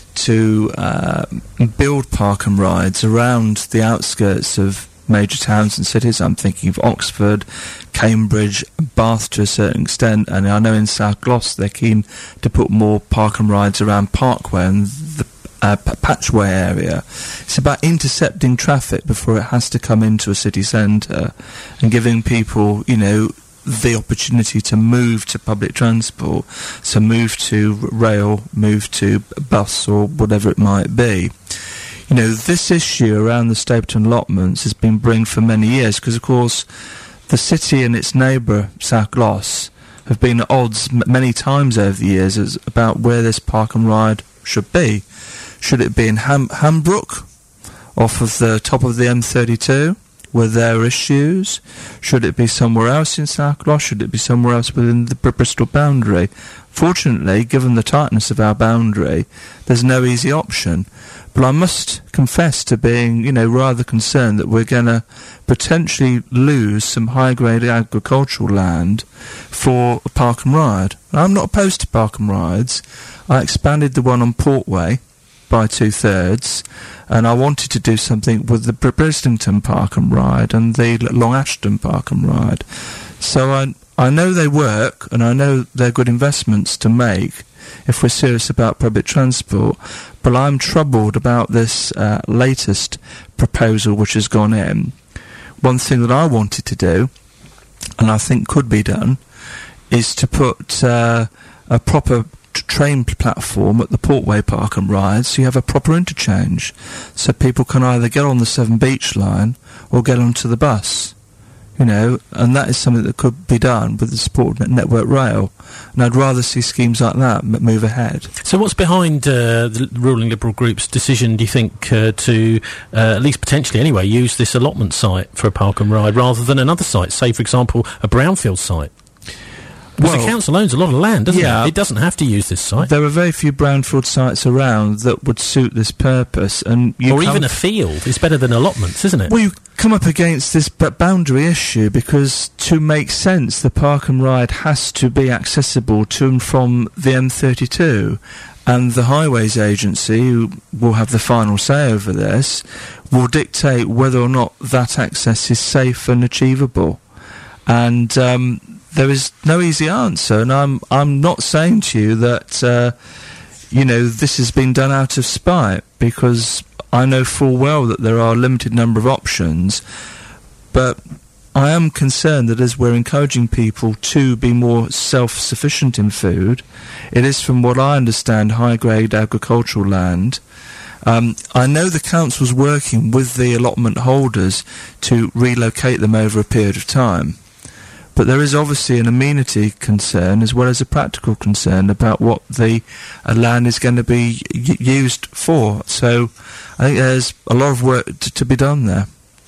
to uh, build park and rides around the outskirts of major towns and cities, I'm thinking of Oxford, Cambridge, Bath to a certain extent, and I know in South Gloss they're keen to put more park and rides around Parkway and the uh, P- Patchway area. It's about intercepting traffic before it has to come into a city centre and giving people, you know, the opportunity to move to public transport, so move to rail, move to bus or whatever it might be. You know, this issue around the Stapleton allotments has been brewing for many years because, of course, the city and its neighbour, South Gloss, have been at odds m- many times over the years as about where this park and ride should be. Should it be in Ham- Hambrook, off of the top of the M thirty-two, where there are issues? Should it be somewhere else in South Gloss? Should it be somewhere else within the Br- Bristol boundary? Fortunately, given the tightness of our boundary, there's no easy option. But I must confess to being, you know, rather concerned that we're going to potentially lose some high-grade agricultural land for a park and ride. I'm not opposed to park and rides. I expanded the one on Portway by two-thirds, and I wanted to do something with the Br- Brislington Park and Ride and the Long Ashton Park and Ride. So I, I know they work, and I know they're good investments to make if we're serious about public transport, but I'm troubled about this uh, latest proposal which has gone in. One thing that I wanted to do, and I think could be done, is to put uh, a proper t- train platform at the Portway Park and Ride, so you have a proper interchange, so people can either get on the Severn Beach line or get onto the bus. You know, and that is something that could be done with the support of Network Rail. And I'd rather see schemes like that m- move ahead. So what's behind uh, the ruling Liberal group's decision, do you think, uh, to, uh, at least potentially anyway, use this allotment site for a park and ride rather than another site, say, for example, a brownfield site? Because Well, the council owns a lot of land, doesn't yeah. it? It doesn't have to use this site. There are very few brownfield sites around that would suit this purpose, and you Or come- even a field. It's better than allotments, isn't it? Well, you come up against this b- boundary issue because to make sense, the park and ride has to be accessible to and from the M thirty-two, and the Highways Agency, who will have the final say over this, will dictate whether or not that access is safe and achievable. And um, there is no easy answer, and I'm I'm not saying to you that uh, you know this has been done out of spite, because I know full well that there are a limited number of options, but I am concerned that as we're encouraging people to be more self-sufficient in food, it is, from what I understand, high-grade agricultural land. Um, I know the council's working with the allotment holders to relocate them over a period of time. But there is obviously an amenity concern as well as a practical concern about what the uh, land is going to be y- used for. So I think there's a lot of work t- to be done there.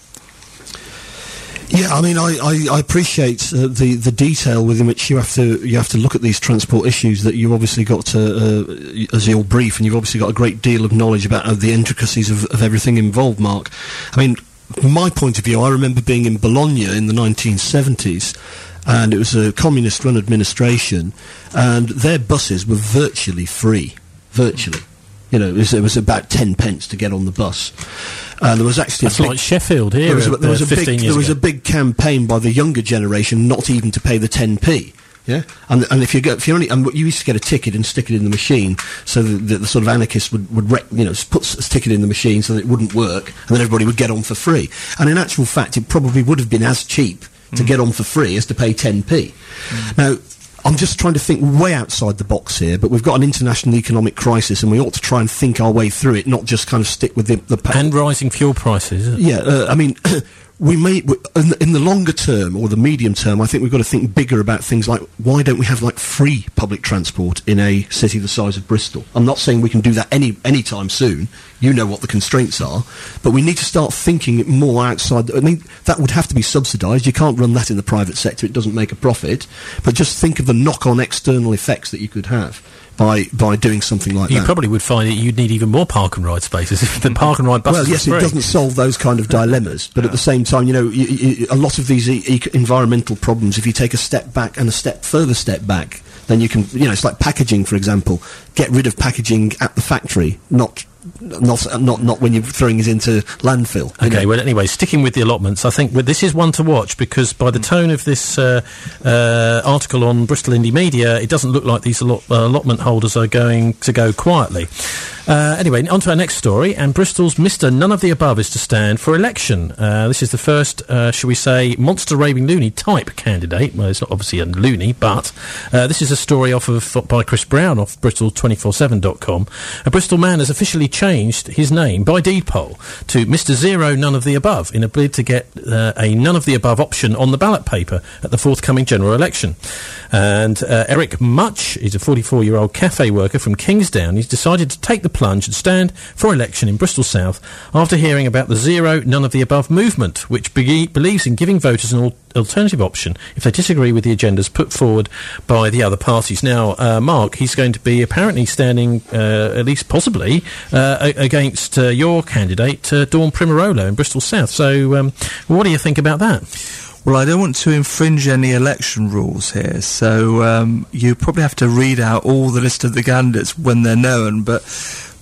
Yeah, I mean, I, I, I appreciate uh, the the detail within which you have to you have to look at these transport issues. That you've obviously got to, uh, as your brief, and you've obviously got a great deal of knowledge about uh, the intricacies of, of everything involved, Mark. I mean, from my point of view, I remember being in Bologna in the nineteen seventies, and it was a communist-run administration, and their buses were virtually free, virtually. You know, it was, it was about ten pence to get on the bus. And there was actually That's a big, like Sheffield here. There was a, there was uh, a big fifteen years there was ago. a big campaign by the younger generation not even to pay the ten p. Yeah, and and if you go, if you only, and you used to get a ticket and stick it in the machine, so the, the, the sort of anarchists would would rec, you know put a ticket in the machine so that it wouldn't work, and then everybody would get on for free. And in actual fact, it probably would have been as cheap to Mm. get on for free as to pay ten p. Mm. Now, I'm just trying to think way outside the box here, but we've got an international economic crisis, and we ought to try and think our way through it, not just kind of stick with the... the pa- And rising fuel prices. Isn't it? Yeah, uh, I mean, we may... We, in, the, in the longer term, or the medium term, I think we've got to think bigger about things like, why don't we have, like, free public transport in a city the size of Bristol? I'm not saying we can do that any any time soon. You know what the constraints are. But we need to start thinking more outside... I mean, that would have to be subsidised. You can't run that in the private sector. It doesn't make a profit. But just think of the knock-on external effects that you could have by by doing something like You that. probably would find that you'd need even more park and ride spaces if the park and ride buses Well, yes, were it free. doesn't solve those kind of dilemmas, but at the same time, you know, y- y- a lot of these e- e- environmental problems, if you take a step back and a step further step back, then you can, you know, it's like packaging, for example. Get rid of packaging at the factory, not not not not when you're throwing it into landfill. you Okay, know. well, anyway, sticking with the allotments, I think well, this is one to watch, because by the tone of this uh, uh, article on Bristol Indie Media, it doesn't look like these allot- uh, allotment holders are going to go quietly. Uh, anyway, on to our next story, and Bristol's Mister None of the Above is to stand for election. Uh, this is the first, uh, shall we say, monster raving loony type candidate. Well, it's not obviously a loony, but uh, this is a story off of by Chris Brown off Bristol two forty-seven dot com. A Bristol man has officially changed his name by deed poll to Mister Zero None of the Above in a bid to get uh, a none of the above option on the ballot paper at the forthcoming general election. And uh, Eric Much is a forty-four-year-old cafe worker from Kingsdown. He's decided to take the plunge and stand for election in Bristol South after hearing about the Zero None of the Above movement, which be- believes in giving voters an al- alternative option if they disagree with the agendas put forward by the other parties. Now, uh, Mark, he's going to be apparently standing, uh, at least possibly, uh, a- against uh, your candidate, uh, Dawn Primarolo in Bristol South. So um, what do you think about that? Well, I don't want to infringe any election rules here, so um, you probably have to read out all the list of the candidates when they're known, but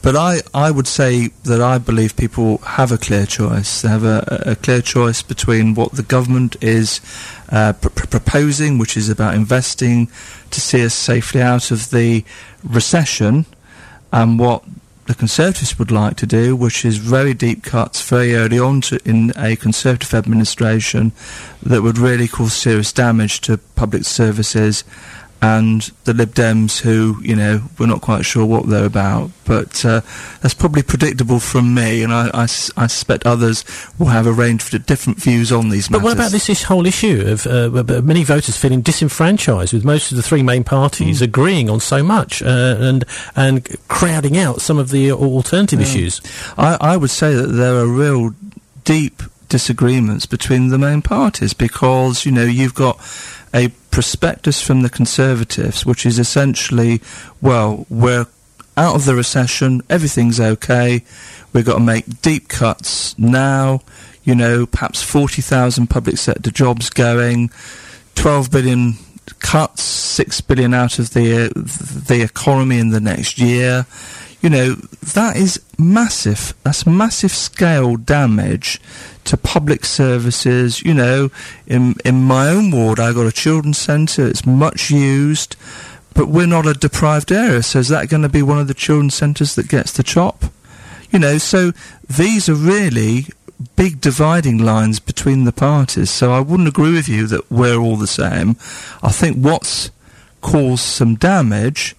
But I, I would say that I believe people have a clear choice. They have a, a clear choice between what the government is uh, pr- pr- proposing, which is about investing to see us safely out of the recession, and what the Conservatives would like to do, which is very deep cuts very early on to, in a Conservative administration that would really cause serious damage to public services, and the Lib Dems who, you know, we're not quite sure what they're about. But uh, that's probably predictable from me, and I, I, I suspect others will have a range of different views on these matters. But what about this, this whole issue of uh, many voters feeling disenfranchised, with most of the three main parties mm. agreeing on so much uh, and and crowding out some of the alternative yeah. issues? I, I would say that there are real deep disagreements between the main parties, because, you know, you've got a prospectus from the Conservatives, which is essentially, well, we're out of the recession, everything's okay, we've got to make deep cuts now, you know, perhaps forty thousand public sector jobs going, twelve billion cuts, six billion out of the, uh, the economy in the next year. You know, that is massive. That's massive scale damage to public services. You know, in in my own ward, I got a children's centre. It's much used, but we're not a deprived area. So is that going to be one of the children's centres that gets the chop? You know, so these are really big dividing lines between the parties. So I wouldn't agree with you that we're all the same. I think what's caused some damage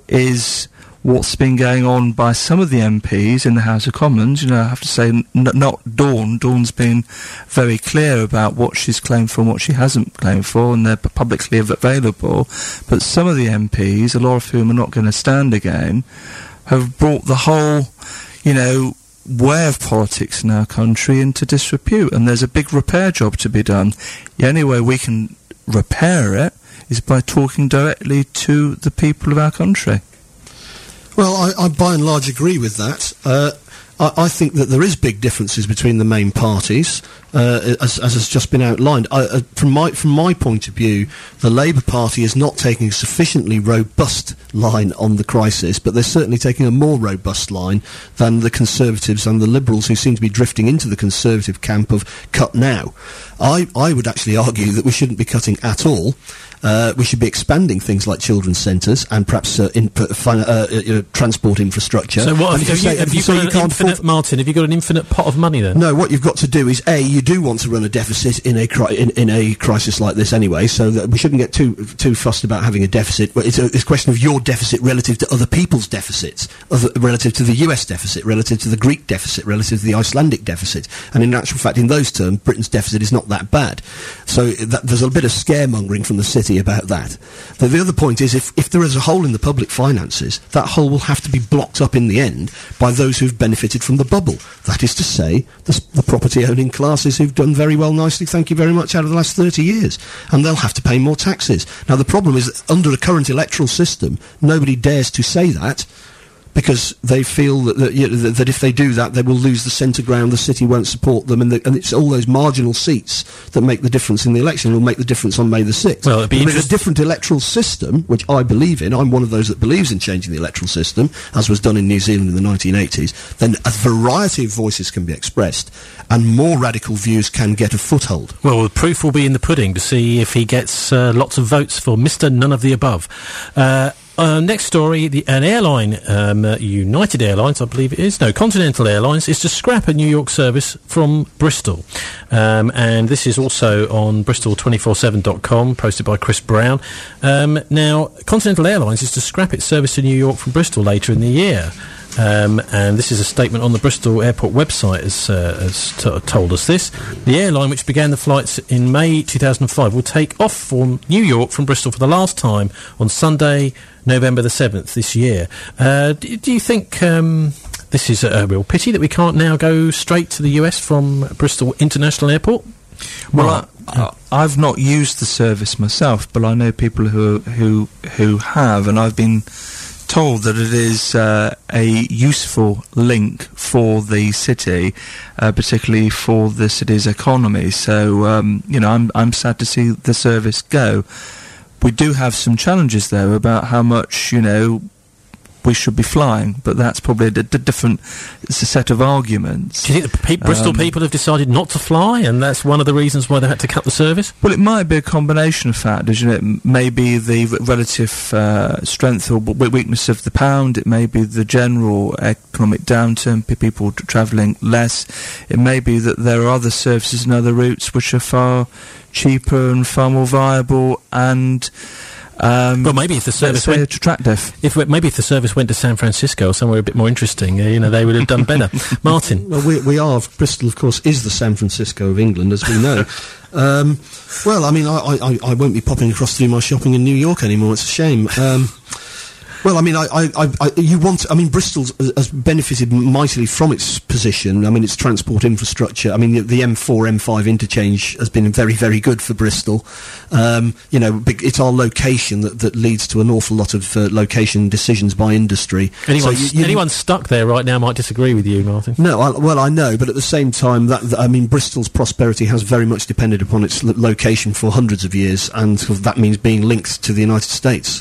is what's been going on by some of the M Ps in the House of Commons. You know, I have to say, n- not Dawn. Dawn's been very clear about what she's claimed for and what she hasn't claimed for, and they're publicly available. But some of the M Ps, a lot of whom are not going to stand again, have brought the whole, you know, way of politics in our country into disrepute, and there's a big repair job to be done. The only way we can repair it is by talking directly to the people of our country. Well, I, I by and large agree with that. Uh, I, I think that there is big differences between the main parties, uh, as, as has just been outlined. I, uh, from my from my point of view, the Labour Party is not taking a sufficiently robust line on the crisis, but they're certainly taking a more robust line than the Conservatives and the Liberals, who seem to be drifting into the Conservative camp of cut now. I, I would actually argue that we shouldn't be cutting at all. Uh, we should be expanding things like children's centres and perhaps uh, in, uh, fin- uh, uh, transport infrastructure. So what, have, have, say, you, have you so got you an can't infinite, afford- Martin, have you got an infinite pot of money then? No, what you've got to do is, A, you do want to run a deficit in a cri- in, in a crisis like this anyway, so that we shouldn't get too too fussed about having a deficit. But it's a, it's a question of your deficit relative to other people's deficits, other, relative to the U S deficit, relative to the Greek deficit, relative to the Icelandic deficit. And in actual fact, in those terms, Britain's deficit is not that bad. So that, there's a bit of scaremongering from the city about that. But the other point is, if, if there is a hole in the public finances, that hole will have to be blocked up in the end by those who've benefited from the bubble. That is to say, the, the property-owning classes who've done very well nicely, thank you very much, out of the last thirty years. And they'll have to pay more taxes. Now, the problem is that under the current electoral system, nobody dares to say that, because they feel that, that, you know, that, that if they do that, they will lose the centre ground, the city won't support them, and, the, and it's all those marginal seats that make the difference in the election, will make the difference on May the sixth. Well, it'd be with a different electoral system, which I believe in, I'm one of those that believes in changing the electoral system, as was done in New Zealand in the nineteen eighties, then a variety of voices can be expressed, and more radical views can get a foothold. Well, the proof will be in the pudding to see if he gets uh, lots of votes for Mister None of the Above. Uh, Uh, next story, the, an airline, um, uh, United Airlines, I believe it is, no, Continental Airlines, is to scrap a New York service from Bristol. Um, and this is also on bristol two four seven dot com, posted by Chris Brown. Um, now, Continental Airlines is to scrap its service to New York from Bristol later in the year. Um, and this is a statement on the Bristol Airport website has, uh, has t- told us this. The airline, which began the flights in May two thousand five, will take off from New York from Bristol for the last time on Sunday, November the seventh this year. Uh, do, do you think um, this is a, a real pity that we can't now go straight to the U S from Bristol International Airport? Well, I, I, I've not used the service myself, but I know people who who who have, and I've been told that it is uh, a useful link for the city, uh, particularly for the city's economy. So, um, you know, I'm I'm sad to see the service go. We do have some challenges, though, about how much, you know, we should be flying, but that's probably a d- d- different it's a set of arguments. Do you think the pe- Bristol Um, people have decided not to fly, and that's one of the reasons why they had to cut the service? Well, it might be a combination of factors. You know, it may be the r- relative uh, strength or w- weakness of the pound. It may be the general economic downturn, p- people t- travelling less. It may be that there are other services and other routes which are far cheaper and far more viable and. Um, Well, maybe if the service let's say went attractive. If we- maybe if the service went to San Francisco or somewhere a bit more interesting, uh, you know, they would have done better. Martin. Well, we, we are. Bristol, of course, is the San Francisco of England, as we know. um, well, I mean, I, I, I won't be popping across to do my shopping in New York anymore. It's a shame. Um, well, I mean, I, I, I, I, you want. I mean, Bristol has benefited mightily from its position. I mean, its transport infrastructure. I mean, the, the M four M five interchange has been very, very good for Bristol. Um, you know, big, it's our location that, that leads to an awful lot of uh, location decisions by industry. Anyone, So you- you- anyone stuck there right now might disagree with you, Martin. No, I, well, I know, but at the same time, that, that I mean, Bristol's prosperity has very much depended upon its lo- location for hundreds of years, and sort of that means being linked to the United States.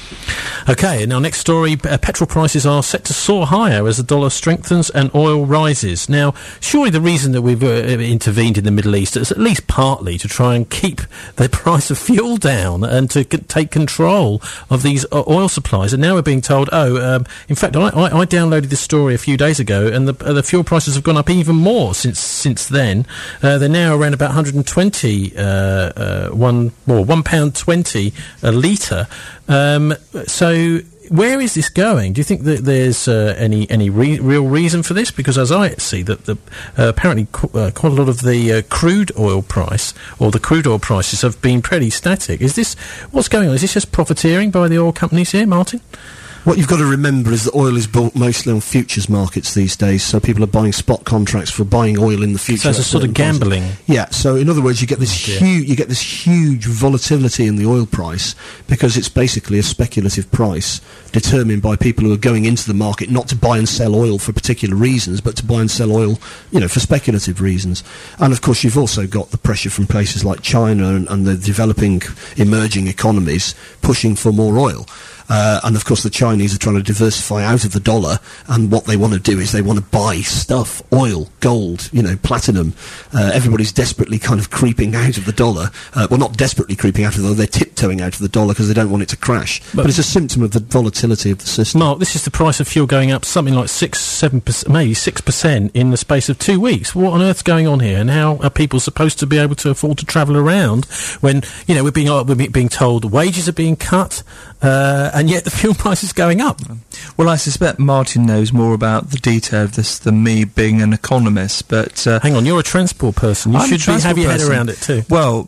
Okay, and our next story, uh, petrol prices are set to soar higher as the dollar strengthens and oil rises. Now, surely the reason that we've uh, intervened in the Middle East is at least partly to try and keep the price of fuel down and to c- take control of these uh, oil supplies. And now we're being told, oh, um, in fact, I, I, I downloaded this story a few days ago, and the, uh, the fuel prices have gone up even more since since then. Uh, they're now around about one hundred twenty, uh, uh, one, well, one pound twenty a litre. Um, so where is this going? Do you think that there's uh, any any re- real reason for this? Because as I see that the uh, apparently qu- uh, quite a lot of the uh, crude oil price or the crude oil prices have been pretty static. Is this what's going on? Is this just profiteering by the oil companies here, Martin? What you've got to remember is that oil is bought mostly on futures markets these days, so people are buying spot contracts for buying oil in the future. So it's a at sort of certain prices. gambling. Yeah. So in other words, you get this Oh, dear. huge, you get this huge volatility in the oil price because it's basically a speculative price determined by people who are going into the market not to buy and sell oil for particular reasons, but to buy and sell oil, you know, for speculative reasons. And of course, you've also got the pressure from places like China and, and the developing emerging economies pushing for more oil. Uh, and of course the Chinese are trying to diversify out of the dollar, and what they want to do is they want to buy stuff, oil, gold, you know, platinum. Uh, everybody's desperately kind of creeping out of the dollar. Uh, well, not desperately creeping out of the dollar, they're tiptoeing out of the dollar because they don't want it to crash. But, But- it's a symptom of the volatility of the system. Mark, this is the price of fuel going up something like six, seven percent, maybe six percent in the space of two weeks. What on earth's going on here? And how are people supposed to be able to afford to travel around when, you know, we're being uh, we're be- being told wages are being cut, uh, and yet the fuel price is going up? Well, I suspect Martin knows more about the detail of this than me, being an economist. But uh, Hang on, you're a transport person. You I'm a should be, have transport your head person. around it too. Well,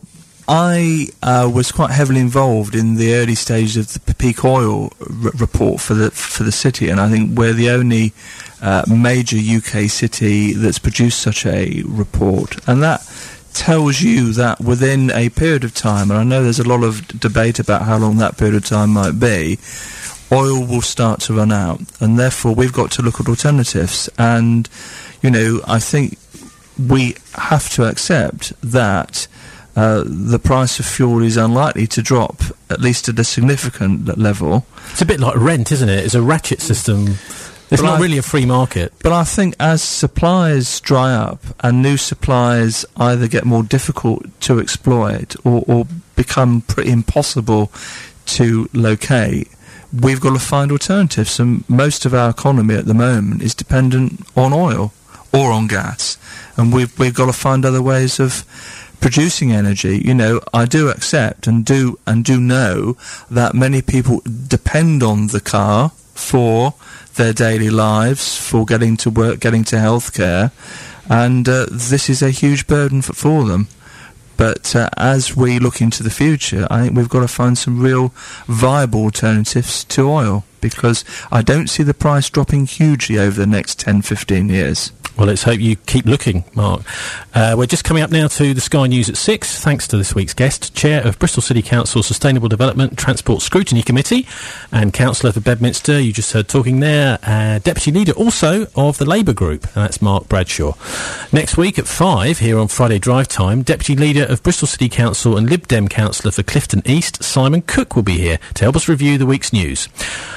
I uh, was quite heavily involved in the early stages of the p- peak oil r- report for the for the city, and I think we're the only uh, major U K city that's produced such a report, and that tells you that within a period of time, and I know there's a lot of d- debate about how long that period of time might be, oil will start to run out, and therefore we've got to look at alternatives. And you know, I think we have to accept that uh, the price of fuel is unlikely to drop, at least at a significant l- level. It's a bit like rent, isn't it? It's a ratchet system. It's But not I- really a free market. But I think as supplies dry up and new supplies either get more difficult to exploit or, or become pretty impossible to locate, we've got to find alternatives. And most of our economy at the moment is dependent on oil or on gas. And we've, we've got to find other ways of producing energy. You know, I do accept and do and do know that many people depend on the car for their daily lives, for getting to work, getting to healthcare, and uh, this is a huge burden for, for them. But uh, as we look into the future, I think we've got to find some real viable alternatives to oil, because I don't see the price dropping hugely over the next ten, fifteen years. Well, let's hope you keep looking, Mark. Uh, we're just coming up now to the Sky News at six, thanks to this week's guest, Chair of Bristol City Council Sustainable Development Transport Scrutiny Committee and Councillor for Bedminster, you just heard talking there, uh, Deputy Leader also of the Labour Group, and that's Mark Bradshaw. Next week at five, here on Friday Drive Time, Deputy Leader of Bristol City Council and Lib Dem Councillor for Clifton East, Simon Cook, will be here to help us review the week's news.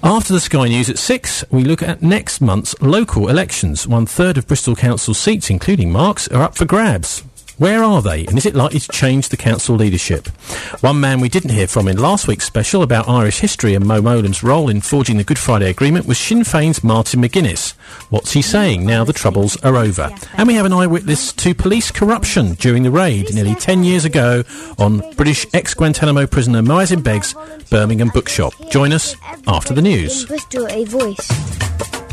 After the Sky News at six, we look at next month's local elections. One third of Bristol Council seats, including Mark's, are up for grabs. Where are they, and is it likely to change the council leadership? One man we didn't hear from in last week's special about Irish history and Mo Molam's role in forging the Good Friday Agreement was Sinn Féin's Martin McGuinness. What's he saying now the troubles are over? And we have an eyewitness to police corruption during the raid nearly ten years ago on British ex-Guantanamo prisoner Moazin Begg's Birmingham bookshop. Join us after the news. Bristol, a voice.